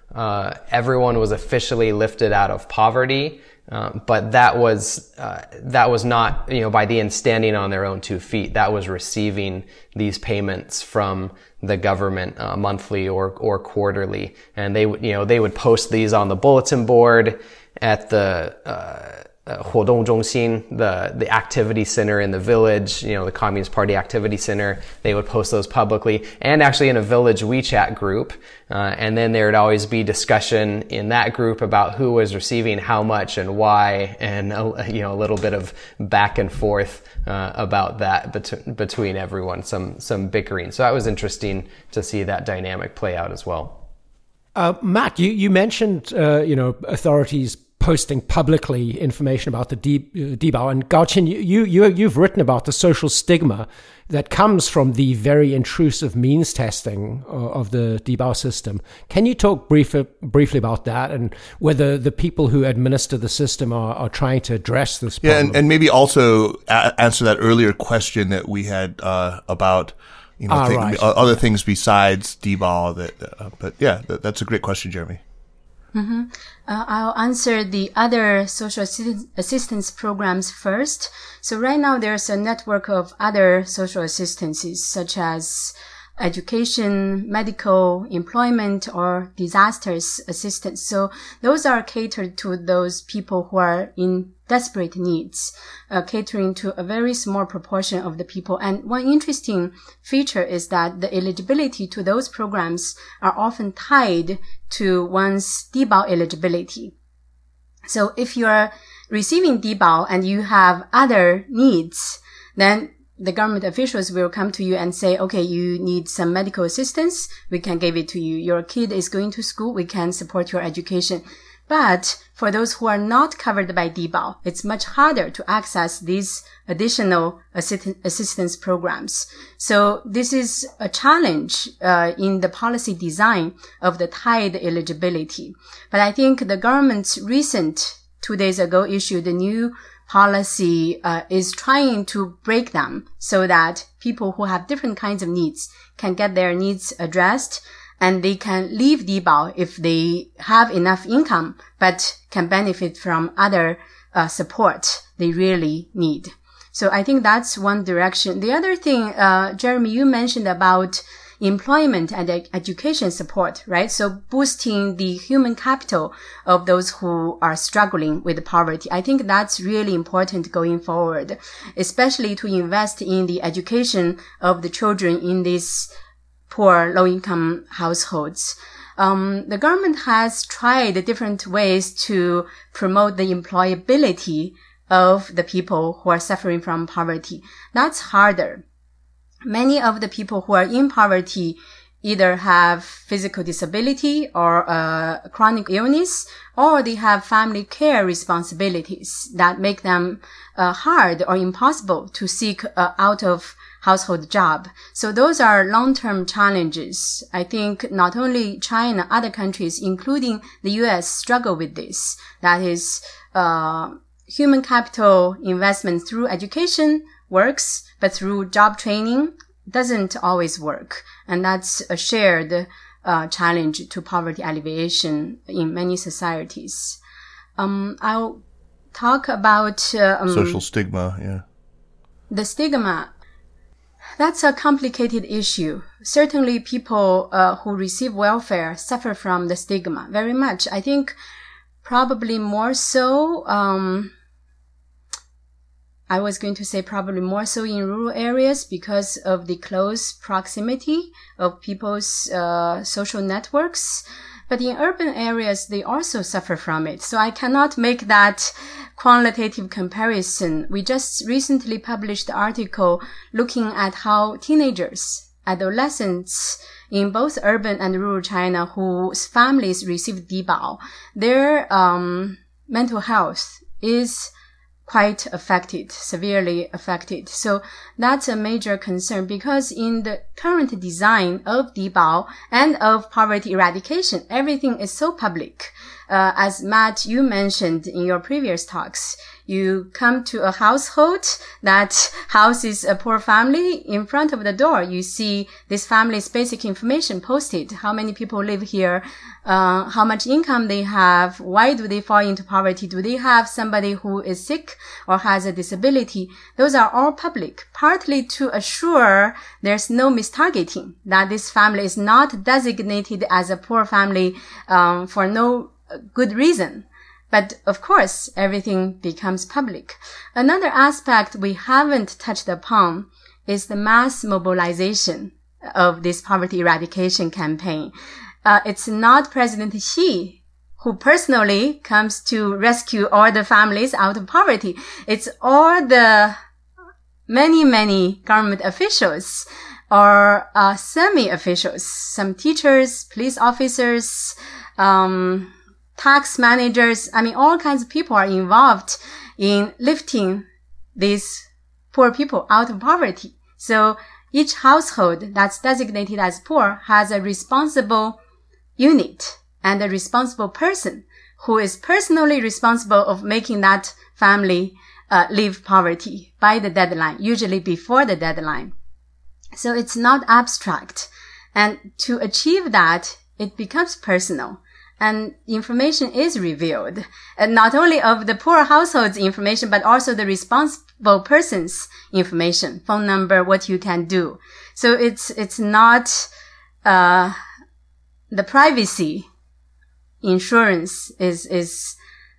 E: uh, everyone was officially lifted out of poverty. Um, but that was, uh, that was not, you know, by the end standing on their own two feet. That was receiving these payments from the government, uh, monthly or, or quarterly. And they would, you know, they would post these on the bulletin board at the, uh, uh, 活动中心, the, the activity center in the village, you know, the Communist Party activity center. They would post those publicly, and actually in a village WeChat group. Uh, and then there would always be discussion in that group about who was receiving how much and why, and, uh, you know, a little bit of back and forth, uh, about that bet- between everyone, some, some bickering. So that was interesting to see that dynamic play out as well.
C: Uh, Matt, you, you mentioned, uh, you know, authorities posting publicly information about the Dibao. And Gaoqin, you, you, you've written about the social stigma that comes from the very intrusive means testing of the Dibao system. Can you talk brief, briefly about that and whether the people who administer the system are, are trying to address this problem?
B: Yeah, and, and maybe also a- answer that earlier question that we had uh, about you know
C: ah,
B: th-
C: right.
B: other things besides Dibao. That, uh, but yeah, that, that's a great question, Jeremy.
D: Mm-hmm. Uh, I'll answer the other social assi- assistance programs first. So right now there's a network of other social assistances such as education, medical, employment, or disasters assistance. So those are catered to those people who are in desperate needs, uh, catering to a very small proportion of the people. And one interesting feature is that the eligibility to those programs are often tied to one's Dibao eligibility. So if you're receiving Dibao and you have other needs, then the government officials will come to you and say, okay, you need some medical assistance. We can give it to you. Your kid is going to school. We can support your education. But for those who are not covered by Dibao, it's much harder to access these additional assist- assistance programs. So this is a challenge uh, in the policy design of the tied eligibility. But I think the government's recent, two days ago, issued a new policy uh, is trying to break them so that people who have different kinds of needs can get their needs addressed, and they can leave Dibao if they have enough income, but can benefit from other uh, support they really need. So I think that's one direction. The other thing, uh, Jeremy, you mentioned about employment and ed- education support, right? So boosting the human capital of those who are struggling with poverty. I think that's really important going forward, especially to invest in the education of the children in these poor, low-income households. Um, the government has tried different ways to promote the employability of the people who are suffering from poverty. That's harder. Many of the people who are in poverty either have physical disability or uh, chronic illness, or they have family care responsibilities that make them uh, hard or impossible to seek uh, out of household job. So those are long-term challenges. I think not only China, other countries, including the U S, struggle with this. That is, uh, human capital investment through education works, but through job training doesn't always work. And that's a shared uh, challenge to poverty alleviation in many societies. Um, I'll talk about uh, um,
B: social stigma, yeah.
D: The stigma. That's a complicated issue. Certainly people uh, who receive welfare suffer from the stigma very much. I think probably more so, um, I was going to say probably more so in rural areas because of the close proximity of people's uh, social networks. But in urban areas, they also suffer from it. So I cannot make that qualitative comparison. We just recently published an article looking at how teenagers, adolescents in both urban and rural China whose families receive Dibao, their um, mental health is quite affected, severely affected. So that's a major concern because in the current design of Dibao and of poverty eradication, everything is so public. Uh, as Matt, you mentioned in your previous talks, You come to a household that houses a poor family. In front of the door, you see this family's basic information posted. How many people live here? Uh, how much income they have? Why do they fall into poverty? Do they have somebody who is sick or has a disability? Those are all public, partly to assure there's no mistargeting, that this family is not designated as a poor family um, for no good reason. But of course, everything becomes public. Another aspect we haven't touched upon is the mass mobilization of this poverty eradication campaign. Uh, it's not President Xi who personally comes to rescue all the families out of poverty. It's all the many, many government officials or uh, semi-officials, some teachers, police officers, um, tax managers. I mean, all kinds of people are involved in lifting these poor people out of poverty. So each household that's designated as poor has a responsible unit and a responsible person who is personally responsible of making that family uh, leave poverty by the deadline, usually before the deadline. So it's not abstract. And to achieve that, it becomes personal. And information is revealed, and not only of the poor household's information, but also the responsible person's information, phone number, what you can do. So it's, it's not, uh, the privacy insurance is, is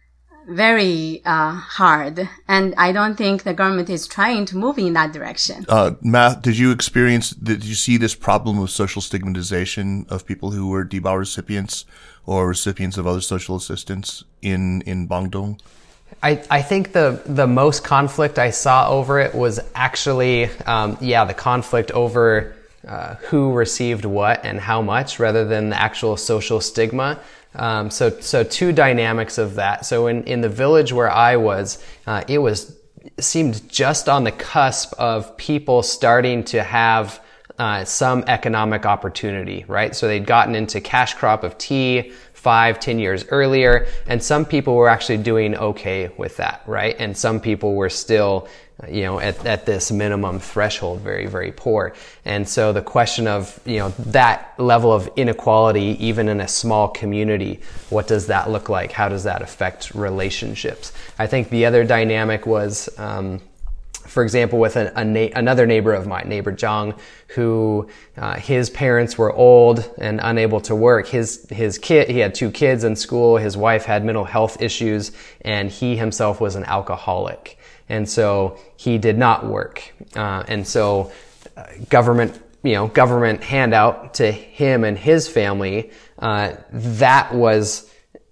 D: very, uh, hard. And I don't think the government is trying to move in that direction.
B: Uh, Matt, did you experience, did you see this problem of social stigmatization of people who were Dibao recipients or recipients of other social assistance in, in Guangdong?
E: I, I think the, the most conflict I saw over it was actually, um, yeah, the conflict over uh, who received what and how much rather than the actual social stigma. Um, so, so two dynamics of that. So in, in the village where I was, uh, it was, it seemed just on the cusp of people starting to have Uh, some economic opportunity, right? So they'd gotten into cash crop of tea five, ten years earlier, and some people were actually doing okay with that, right? And some people were still, you know, at, at this minimum threshold, very, very poor. And so the question of, you know, that level of inequality, even in a small community, what does that look like? How does that affect relationships? I think the other dynamic was, um, for example, with a, a na- another neighbor of mine, neighbor Zhang, who uh, his parents were old and unable to work. His his kid, he had two kids in school. His wife had mental health issues, and he himself was an alcoholic, and so he did not work. Uh, and so, uh, government, you know, government handout to him and his family. Uh, that was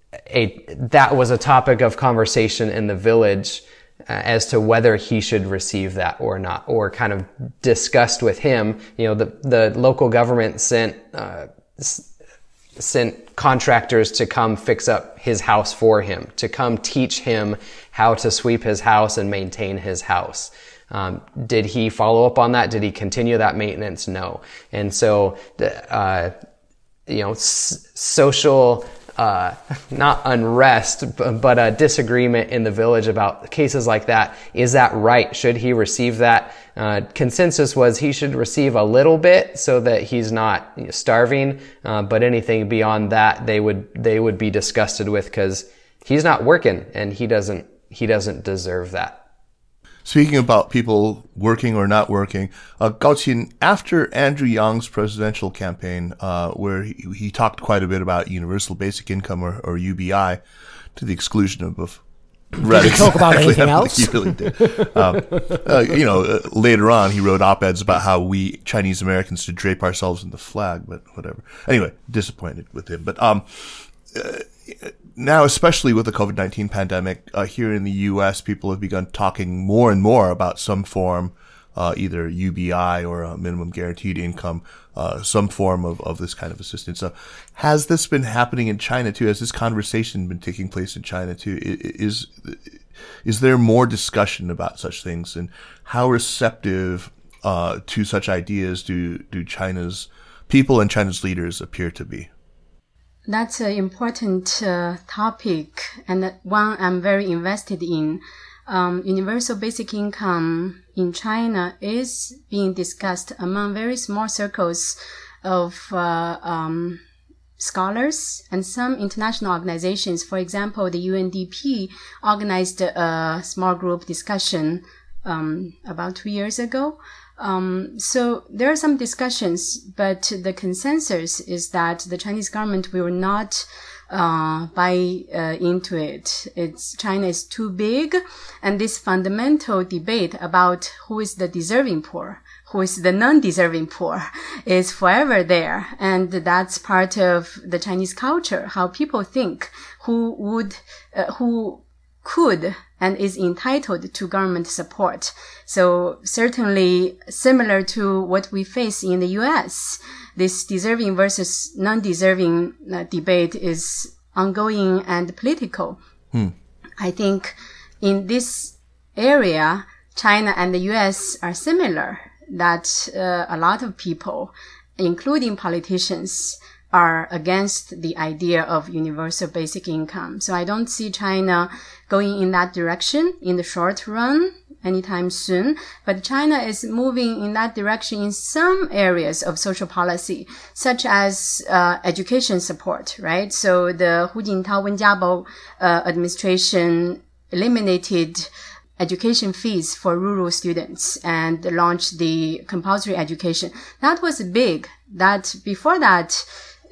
E: a that was a topic of conversation in the village. Uh, as to whether he should receive that or not, or kind of discussed with him. You know, the the local government sent uh, s- sent contractors to come fix up his house for him, to come teach him how to sweep his house and maintain his house. Um, did he follow up on that? Did he continue that maintenance? No. And so, uh, you know, s- social. Uh, not unrest, but, but a disagreement in the village about cases like that. Is that right? Should he receive that? Uh, consensus was he should receive a little bit so that he's not you know, starving. Uh, but anything beyond that, they would they would be disgusted with because he's not working and he doesn't he doesn't deserve that.
B: Speaking about people working or not working, uh, Gao Qin, after Andrew Yang's presidential campaign, uh, where he, he talked quite a bit about universal basic income or, or U B I, to the exclusion of, of
C: Did he talk about anything else?
B: He really did. um, uh, you know, uh, later on, he wrote op-eds about how we Chinese Americans should drape ourselves in the flag, but whatever. Anyway, disappointed with him. But um, uh, now, especially with the COVID nineteen pandemic, uh, here in the U S, people have begun talking more and more about some form, uh, either U B I or a minimum guaranteed income, uh, some form of, of this kind of assistance. So has this been happening in China too? Has this conversation been taking place in China too? Is, is there more discussion about such things, and how receptive, uh, to such ideas do, do China's people and China's leaders appear to be?
D: That's an important uh, topic and one I'm very invested in. um, universal basic income in China is being discussed among very small circles of uh, um, scholars and some international organizations. For example, the U N D P organized a small group discussion um, about two years ago. Um, so there are some discussions, but the consensus is that the Chinese government will not uh, buy uh, into it. It's China is too big, and this fundamental debate about who is the deserving poor, who is the non-deserving poor, is forever there, and that's part of the Chinese culture. How people think, who would, uh, who could and is entitled to government support. So certainly similar to what we face in the U S, this deserving versus non-deserving uh, debate is ongoing and political. Hmm. I think in this area, China and the U S are similar, that uh, a lot of people, including politicians, are against the idea of universal basic income. So I don't see China going in that direction in the short run anytime soon, but China is moving in that direction in some areas of social policy, such as uh, education support, right? So the Hu Jintao Wen Jiabao uh, administration eliminated education fees for rural students and launched the compulsory education. That was big. That before that,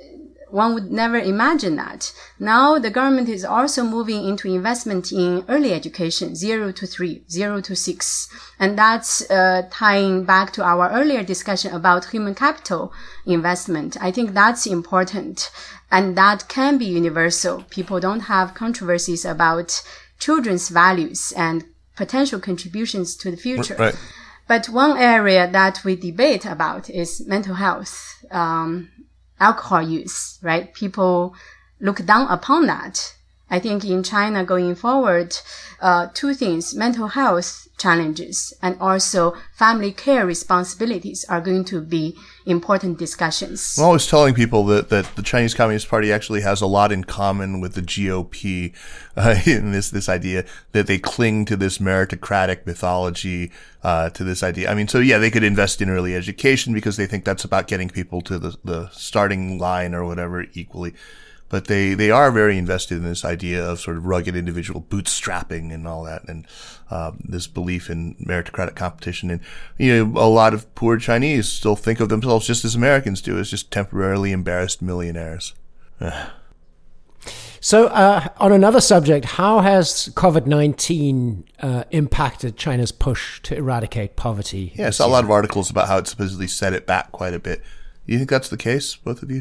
D: one would never imagine that. Now the government is also moving into investment in early education, zero to three, zero to six. And that's uh, tying back to our earlier discussion about human capital investment. I think that's important. And that can be universal. People don't have controversies about children's values and potential contributions to the future.
B: Right.
D: But one area that we debate about is mental health. Um, alcohol use, right? People look down upon that. I think in China going forward, uh, two things, mental health challenges and also family care responsibilities are going to be important discussions.
B: I'm always telling people that, that the Chinese Communist Party actually has a lot in common with the G O P uh, in this, this idea that they cling to this meritocratic mythology, uh, to this idea. I mean, so yeah, they could invest in early education because they think that's about getting people to the, the starting line or whatever equally. But they, they are very invested in this idea of sort of rugged individual bootstrapping and all that, and um, this belief in meritocratic competition. And you know, a lot of poor Chinese still think of themselves just as Americans do, as just temporarily embarrassed millionaires.
C: So, uh, on another subject, how has COVID nineteen uh, impacted China's push to eradicate poverty?
B: Yeah, I saw a lot of articles about how it supposedly set it back quite a bit. Do you think that's the case, both of you?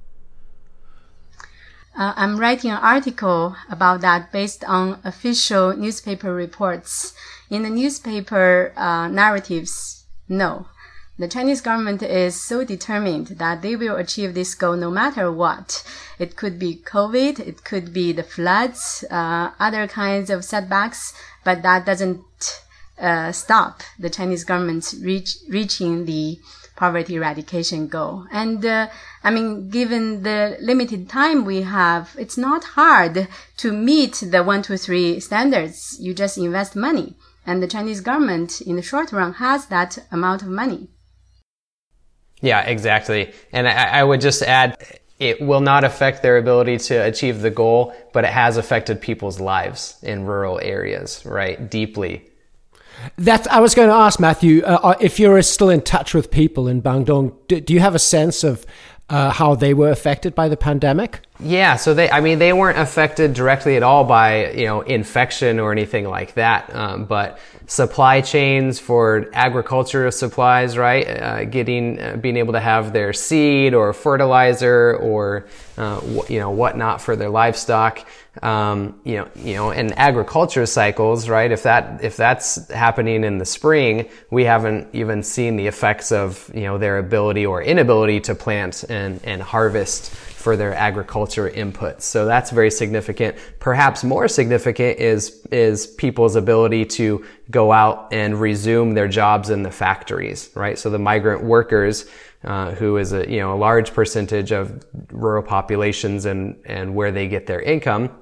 D: Uh, I'm writing an article about that based on official newspaper reports. In the newspaper uh, narratives, no. The Chinese government is so determined that they will achieve this goal no matter what. It could be COVID, it could be the floods, uh, other kinds of setbacks, but that doesn't uh, stop the Chinese government reach, reaching the poverty eradication goal. And, uh, I mean, given the limited time we have, it's not hard to meet the one, two, three standards. You just invest money. And the Chinese government, in the short run, has that amount of money.
E: Yeah, exactly. And I, I would just add, it will not affect their ability to achieve the goal, but it has affected people's lives in rural areas, right? Deeply.
C: That I was going to ask, Matthew, uh, if you're still in touch with people in Bandung, do, do you have a sense of uh, how they were affected by the pandemic?
E: Yeah, so they, I mean, they weren't affected directly at all by, you know, infection or anything like that. Um, but supply chains for agriculture supplies, right? Uh, getting, uh, being able to have their seed or fertilizer or, uh, w- you know, whatnot for their livestock. Um, you know, you know, and agriculture cycles, right? If that, if that's happening in the spring, we haven't even seen the effects of, you know, their ability or inability to plant and, and harvest for their agriculture inputs. So that's very significant. Perhaps more significant is, is people's ability to go out and resume their jobs in the factories, right? So the migrant workers, uh, who is a, you know, a large percentage of rural populations and, and where they get their income,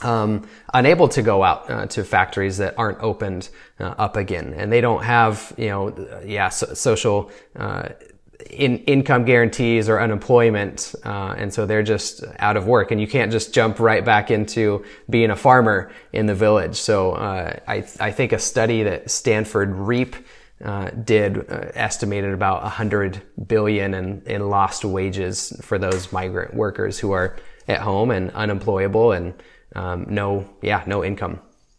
E: um, unable to go out uh, to factories that aren't opened uh, up again. And they don't have, you know, yeah, so, social uh, in, income guarantees or unemployment. Uh, and so they're just out of work. And you can't just jump right back into being a farmer in the village. So uh, I, I think a study that Stanford REAP uh, did uh, estimated about one hundred billion in, in lost wages for those migrant workers who are at home and unemployable and Um, no, yeah, no income.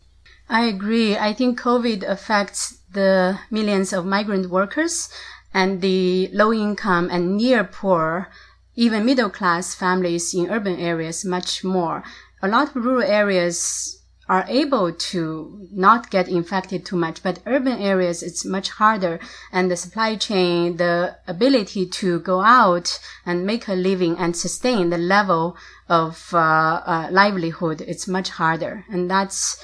D: I agree. I think COVID affects the millions of migrant workers and the low income and near poor, even middle class families in urban areas much more. A lot of rural areas are able to not get infected too much, but urban areas, it's much harder. And the supply chain, the ability to go out and make a living and sustain the level of uh, uh, livelihood, it's much harder. And that's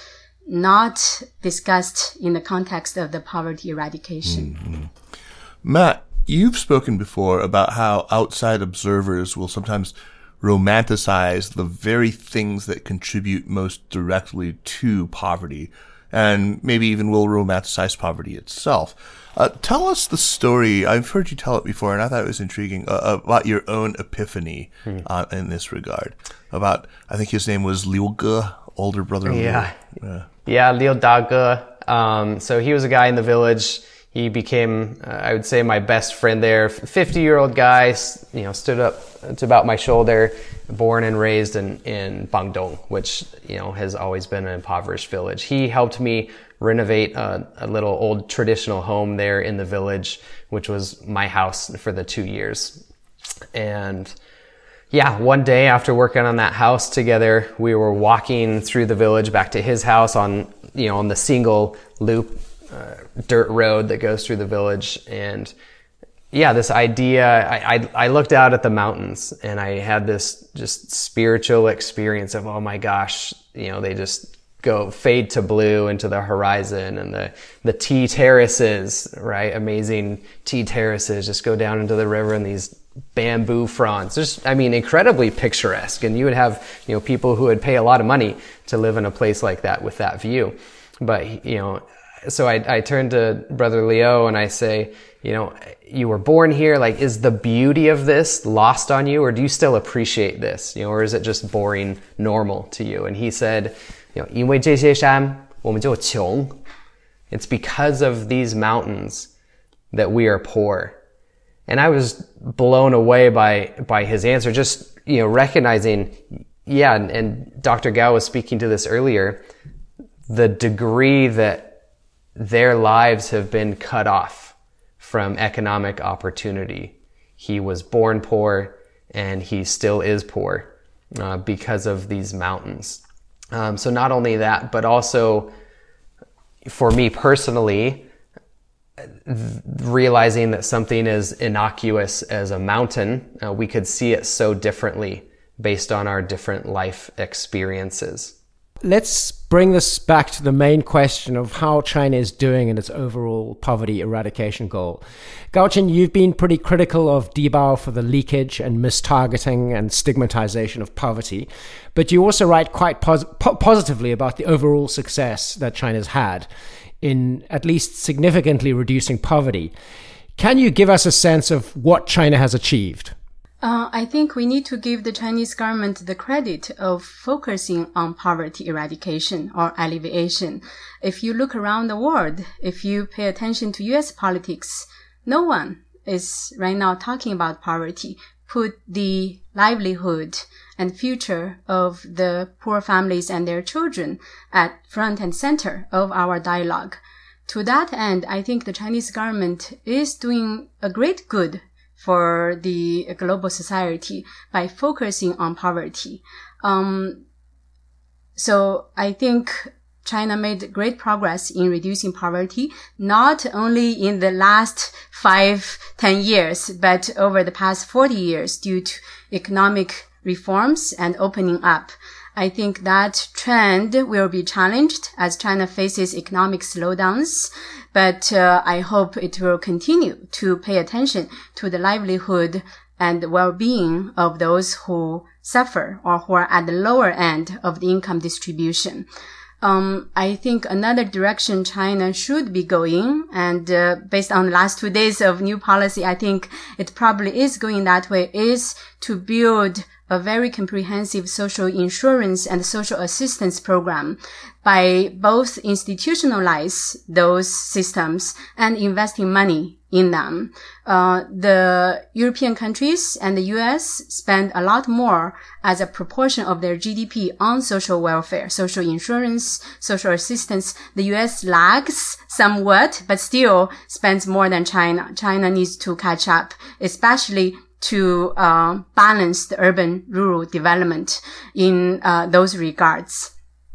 D: not discussed in the context of the poverty eradication.
B: Mm-hmm. Matt, you've spoken before about how outside observers will sometimes romanticize the very things that contribute most directly to poverty, and maybe even will romanticize poverty itself. Uh, tell us the story. I've heard you tell it before, and I thought it was intriguing, uh, about your own epiphany hmm. uh, in this regard. About, I think his name was Liu Ge, older brother.
E: Yeah,
B: Liu. Yeah,
E: yeah, Liu Dage. Um, so he was a guy in the village. He became, uh, I would say, my best friend there. fifty-year-old guy, you know, stood up to about my shoulder, born and raised in, in Bangdong, which, you know, has always been an impoverished village. He helped me renovate a, a little old traditional home there in the village, which was my house for the two years. And yeah, one day after working on that house together, we were walking through the village back to his house on, you know, on the single loop Uh, dirt road that goes through the village. And yeah, this idea, I, I, I looked out at the mountains and I had this just spiritual experience of, oh my gosh, you know, they just go fade to blue into the horizon, and the, the tea terraces, right? Amazing tea terraces just go down into the river, and these bamboo fronds, just, I mean, incredibly picturesque. And you would have, you know, people who would pay a lot of money to live in a place like that with that view. But, you know, So I, I turn to Brother Leo and I say, you know, you were born here. Like, is the beauty of this lost on you, or do you still appreciate this? You know, or is it just boring, normal to you? And he said, you know, 因为这些山，我们就穷. It's because of these mountains that we are poor. And I was blown away by, by his answer, just, you know, recognizing, yeah, and, and Doctor Gao was speaking to this earlier, the degree that their lives have been cut off from economic opportunity. He was born poor, and he still is poor uh, because of these mountains. Um, so not only that, but also for me personally, th- realizing that something as innocuous as a mountain, uh, we could see it so differently based on our different life experiences.
C: Let's bring this back to the main question of how China is doing in its overall poverty eradication goal. Gaoqin, you've been pretty critical of Dibao for the leakage and mistargeting and stigmatization of poverty, but you also write quite pos- po- positively about the overall success that China's had in at least significantly reducing poverty. Can you give us a sense of what China has achieved?
D: Uh, I think we need to give the Chinese government the credit of focusing on poverty eradication or alleviation. If you look around the world, if you pay attention to U S politics, no one is right now talking about poverty. Put the livelihood and future of the poor families and their children at front and center of our dialogue. To that end, I think the Chinese government is doing a great good for the global society by focusing on poverty. Um, so I think China made great progress in reducing poverty, not only in the last five, ten years, but over the past forty years due to economic reforms and opening up. I think that trend will be challenged as China faces economic slowdowns, but uh, I hope it will continue to pay attention to the livelihood and the well-being of those who suffer or who are at the lower end of the income distribution. Um, I think another direction China should be going, and uh, based on the last two days of new policy, I think it probably is going that way, is to build a very comprehensive social insurance and social assistance program by both institutionalize those systems and investing money in them. Uh, the European countries and the U S spend a lot more as a proportion of their G D P on social welfare, social insurance, social assistance. The U S lags somewhat, but still spends more than China. China needs to catch up, especially to uh, balance the urban-rural development in uh, those regards.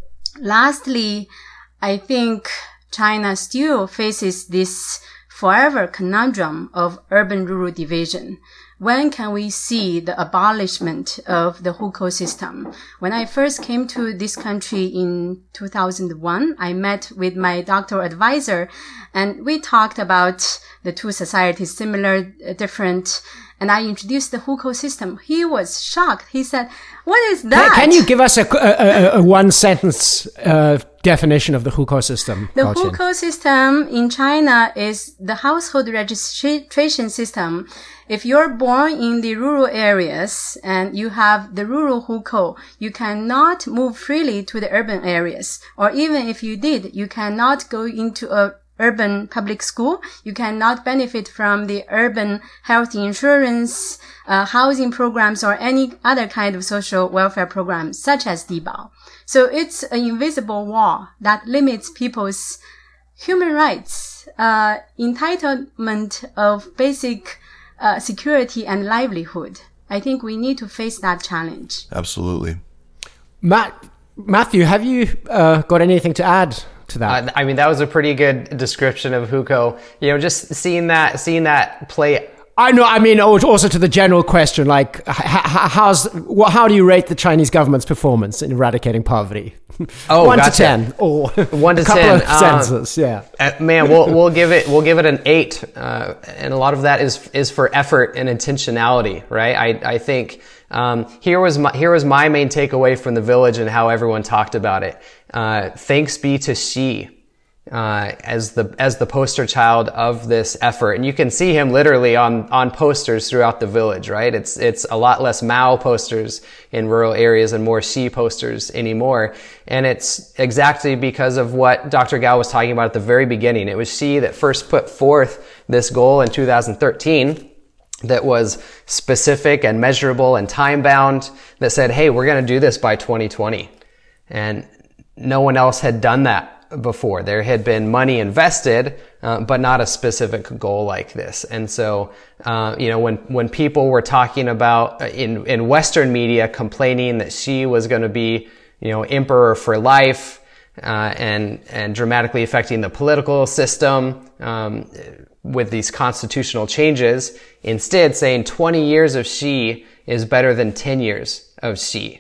D: Lastly, I think China still faces this forever conundrum of urban-rural division. When can we see the abolishment of the hukou system? When I first came to this country in two thousand one, I met with my doctoral advisor, and we talked about the two societies, similar, different, and I introduced the hukou system. He was shocked. He said, "What is that?"
C: Can, can you give us a, a, a one sentence uh, definition of the hukou system?
D: The
C: Gao-Qin?
D: hukou system in China is the household registration system. If you're born in the rural areas and you have the rural hukou, you cannot move freely to the urban areas. Or even if you did, you cannot go into a urban public school. You cannot benefit from the urban health insurance, uh, housing programs, or any other kind of social welfare programs, such as Dibao. So it's an invisible wall that limits people's human rights, uh, entitlement of basic uh, security and livelihood. I think we need to face that challenge.
B: Absolutely.
C: Matt, Matthew, have you uh, got anything to add to that?
E: Uh, I mean, that was a pretty good description of hukou. You know, just seeing that, seeing that play.
C: I know. I mean, also to the general question, like, how's how do you rate the Chinese government's performance in eradicating poverty?
E: Oh,
C: one
E: gotcha.
C: to ten, or
E: one to
C: a couple
E: ten.
C: of sentences. Uh, yeah,
E: uh, man, we'll we'll give it we'll give it an eight, uh, and a lot of that is is for effort and intentionality, right? I I think um, here was my here was my main takeaway from the village and how everyone talked about it. Uh, thanks be to Xi. Uh, as the, as the poster child of this effort. And you can see him literally on, on posters throughout the village, right? It's, it's a lot less Mao posters in rural areas and more Xi posters anymore. And it's exactly because of what Doctor Gao was talking about at the very beginning. It was Xi that first put forth this goal in two thousand thirteen that was specific and measurable and time-bound, that said, hey, we're going to do this by twenty twenty. And no one else had done that before. There had been money invested, uh, but not a specific goal like this. And so, uh, you know, when, when people were talking about uh, in, in Western media complaining that Xi was going to be, you know, emperor for life, uh, and, and dramatically affecting the political system, um, with these constitutional changes, instead saying twenty years of Xi is better than ten years of Xi.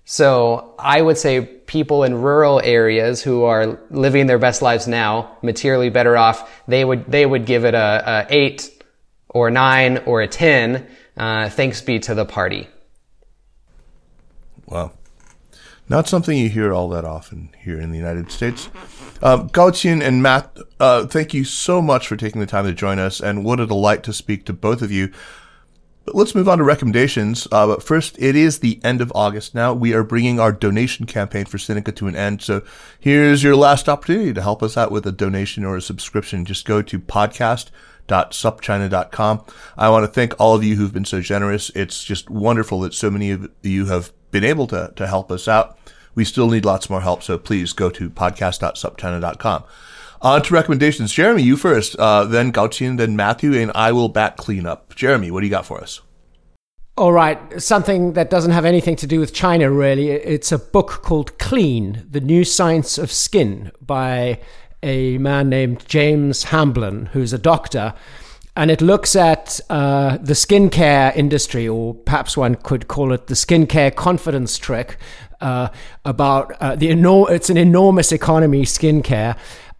E: So I would say people in rural areas who are living their best lives now, materially better off, they would they would give it a, a eight or nine or a ten. Uh, thanks be to the party.
B: Wow, not something you hear all that often here in the United States. Um, Gao-Qin and Matt, uh, thank you so much for taking the time to join us, and what a delight to speak to both of you. But let's move on to recommendations. Uh, but first, it is the end of August now. We are bringing our donation campaign for Sinica to an end. So here's your last opportunity to help us out with a donation or a subscription. Just go to podcast dot sup china dot com. I want to thank all of you who've been so generous. It's just wonderful that so many of you have been able to, to help us out. We still need lots more help, so please go to podcast dot sup china dot com. On to recommendations. Jeremy, you first, uh, then Gao-Qin, then Matthew, and I will back clean up. Jeremy, what do you got for us?
C: All right, something that doesn't have anything to do with China, really. It's a book called Clean, The New Science of Skin, by a man named James Hamblin, who's a doctor. And it looks at uh, the skincare industry, or perhaps one could call it the skincare confidence trick, uh, about uh, the enor- it's an enormous economy, skincare.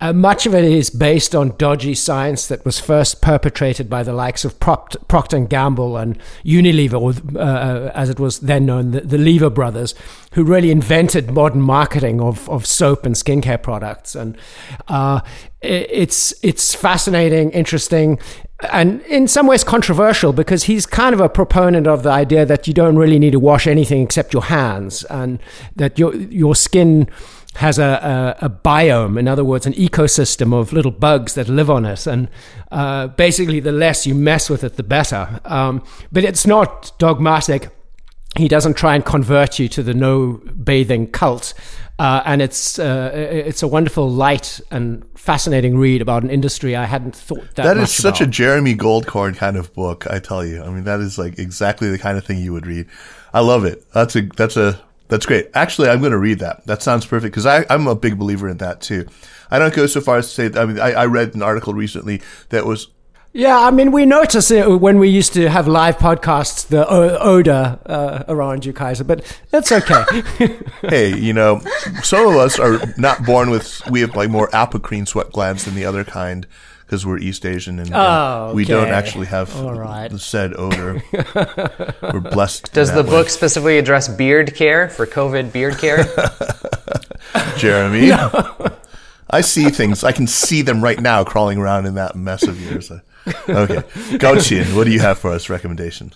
C: Uh, much of it is based on dodgy science that was first perpetrated by the likes of Proct- Procter and Gamble and Unilever, or uh, as it was then known, the, the Lever brothers, who really invented modern marketing of, of soap and skincare products. And uh, it, it's it's fascinating, interesting, and in some ways controversial, because he's kind of a proponent of the idea that you don't really need to wash anything except your hands, and that your your skin has a, a, a biome, in other words, an ecosystem of little bugs that live on it. And uh, basically, the less you mess with it, the better. Um, but it's not dogmatic. He doesn't try and convert you to the no bathing cult. Uh, and it's uh, it's a wonderful, light and fascinating read about an industry I hadn't thought that,
B: that
C: much
B: is such
C: about.
B: a Jeremy Goldkorn kind of book, I tell you. I mean, that is like exactly the kind of thing you would read. I love it. That's a that's a That's great. Actually, I'm going to read that. That sounds perfect, because I'm a big believer in that too. I don't go so far as to say, I mean, I, I read an article recently that was...
C: Yeah, I mean, we notice it when we used to have live podcasts, the o- odor uh, around you, Kaiser, but that's okay.
B: Hey, you know, some of us are not born with, we have like more apocrine sweat glands than the other kind, because we're East Asian and,
C: oh,
B: and we
C: okay.
B: don't actually have
C: All right.
B: the said odor. We're blessed.
E: Does the
B: way.
E: book specifically address beard care, for COVID beard care?
B: Jeremy? No. I see things. I can see them right now crawling around in that mess of yours. Okay. Gao-Qin, what do you have for us, recommendation?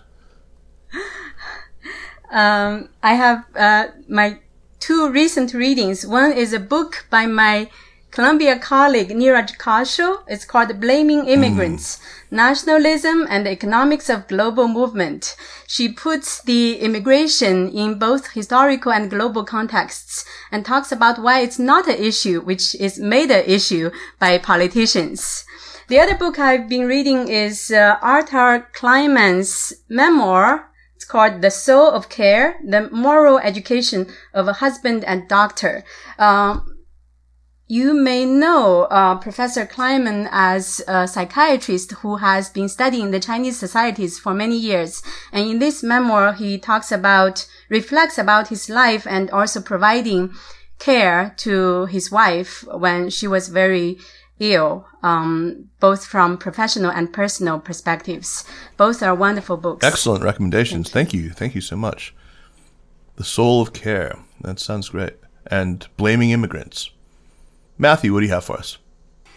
D: Um, I have uh, my two recent readings. One is a book by my Columbia colleague Neeraj Kaushal. It's called Blaming Immigrants, mm. Nationalism and the Economics of Global Movement. She puts the immigration in both historical and global contexts and talks about why it's not an issue, which is made an issue by politicians. The other book I've been reading is uh, Arthur Kleinman's memoir. It's called The Soul of Care, The Moral Education of a Husband and Doctor. Um, You may know uh, Professor Kleinman as a psychiatrist who has been studying the Chinese societies for many years. And in this memoir, he talks about, reflects about his life and also providing care to his wife when she was very ill, um, both from professional and personal perspectives. Both are wonderful books.
B: Excellent recommendations. Thank you. Thank you, Thank you so much. The Soul of Care. That sounds great. And Blaming Immigrants. Matthew, what do you have for us?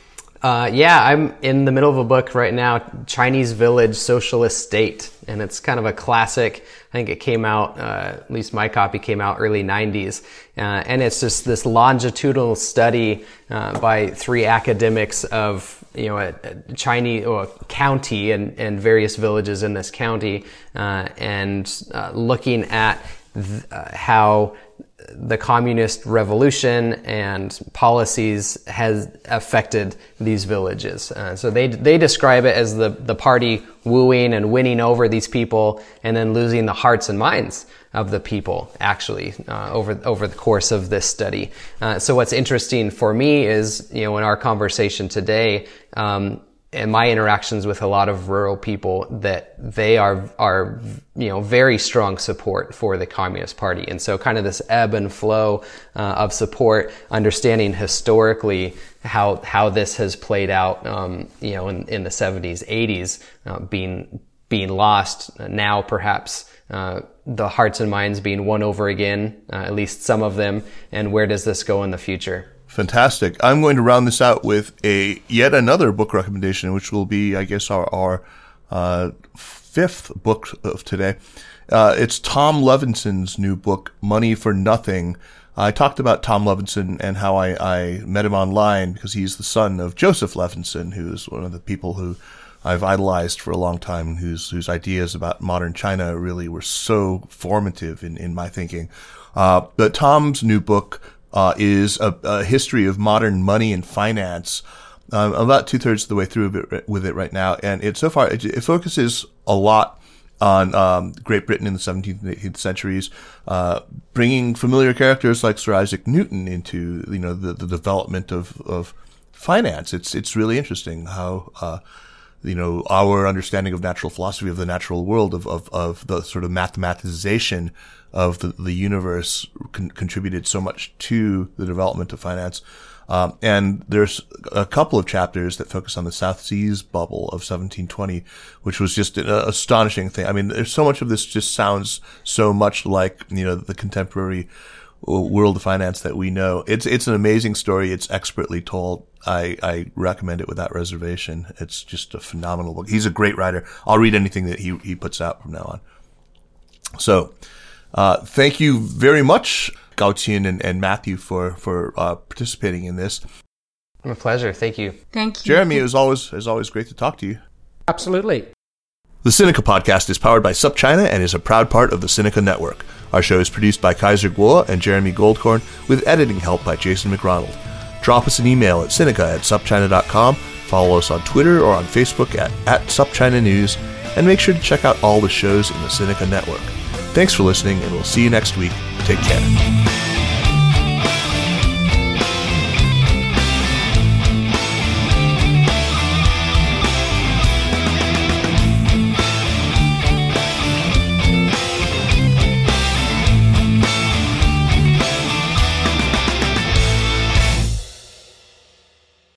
E: Uh, yeah, I'm in the middle of a book right now, Chinese Village, Socialist State. And it's kind of a classic. I think it came out, uh, at least my copy came out early nineties. Uh, and it's just this longitudinal study uh, by three academics of, you know, a, a Chinese or a county and, and various villages in this county, uh, and uh, looking at th- uh, how the communist revolution and policies has affected these villages. Uh, so they they describe it as the, the party wooing and winning over these people and then losing the hearts and minds of the people, actually, uh, over over the course of this study. Uh, so what's interesting for me is, you know, in our conversation today, um, and my interactions with a lot of rural people, that they are, are, you know, very strong support for the Communist Party. And so kind of this ebb and flow uh, of support, understanding historically how, how this has played out, um, you know, in, in the seventies, eighties, uh, being, being lost, uh, now perhaps, uh, the hearts and minds being won over again, uh, at least some of them, and where does this go in the future?
B: Fantastic. I'm going to round this out with a yet another book recommendation, which will be, I guess, our, our uh, fifth book of today. Uh, it's Tom Levinson's new book, Money for Nothing. I talked about Tom Levinson and how I, I met him online because he's the son of Joseph Levinson, who's one of the people who I've idolized for a long time, whose whose ideas about modern China really were so formative in, in my thinking. Uh, but Tom's new book Uh, is a, a history of modern money and finance. Um, I'm about two thirds of the way through it, with it right now, and it so far it, it focuses a lot on um, Great Britain in the seventeenth and eighteenth centuries, uh, bringing familiar characters like Sir Isaac Newton into, you know, the, the development of, of finance. It's it's really interesting how uh, you know, our understanding of natural philosophy, of the natural world, of of, of the sort of mathematization of the, the universe con- contributed so much to the development of finance. Um, and there's a couple of chapters that focus on the South Seas bubble of seventeen twenty, which was just an astonishing thing. I mean, there's so much of this just sounds so much like, you know, the contemporary world of finance that we know. It's, it's an amazing story. It's expertly told. I, I recommend it without reservation. It's just a phenomenal book. He's a great writer. I'll read anything that he, he puts out from now on. So, uh, thank you very much, Gaoqin and, and Matthew, for, for, uh, participating in this.
E: My pleasure. Thank you.
D: Thank you.
B: Jeremy, it was always, it was always great to talk to you.
C: Absolutely.
B: The Sinica podcast is powered by SupChina and is a proud part of the Sinica Network. Our show is produced by Kaiser Guo and Jeremy Goldkorn with editing help by Jason McRonald. Drop us an email at Sinica at supchina dot com, follow us on Twitter or on Facebook at, at SupChina News, and make sure to check out all the shows in the Sinica Network. Thanks for listening, and we'll see you next week. Take care.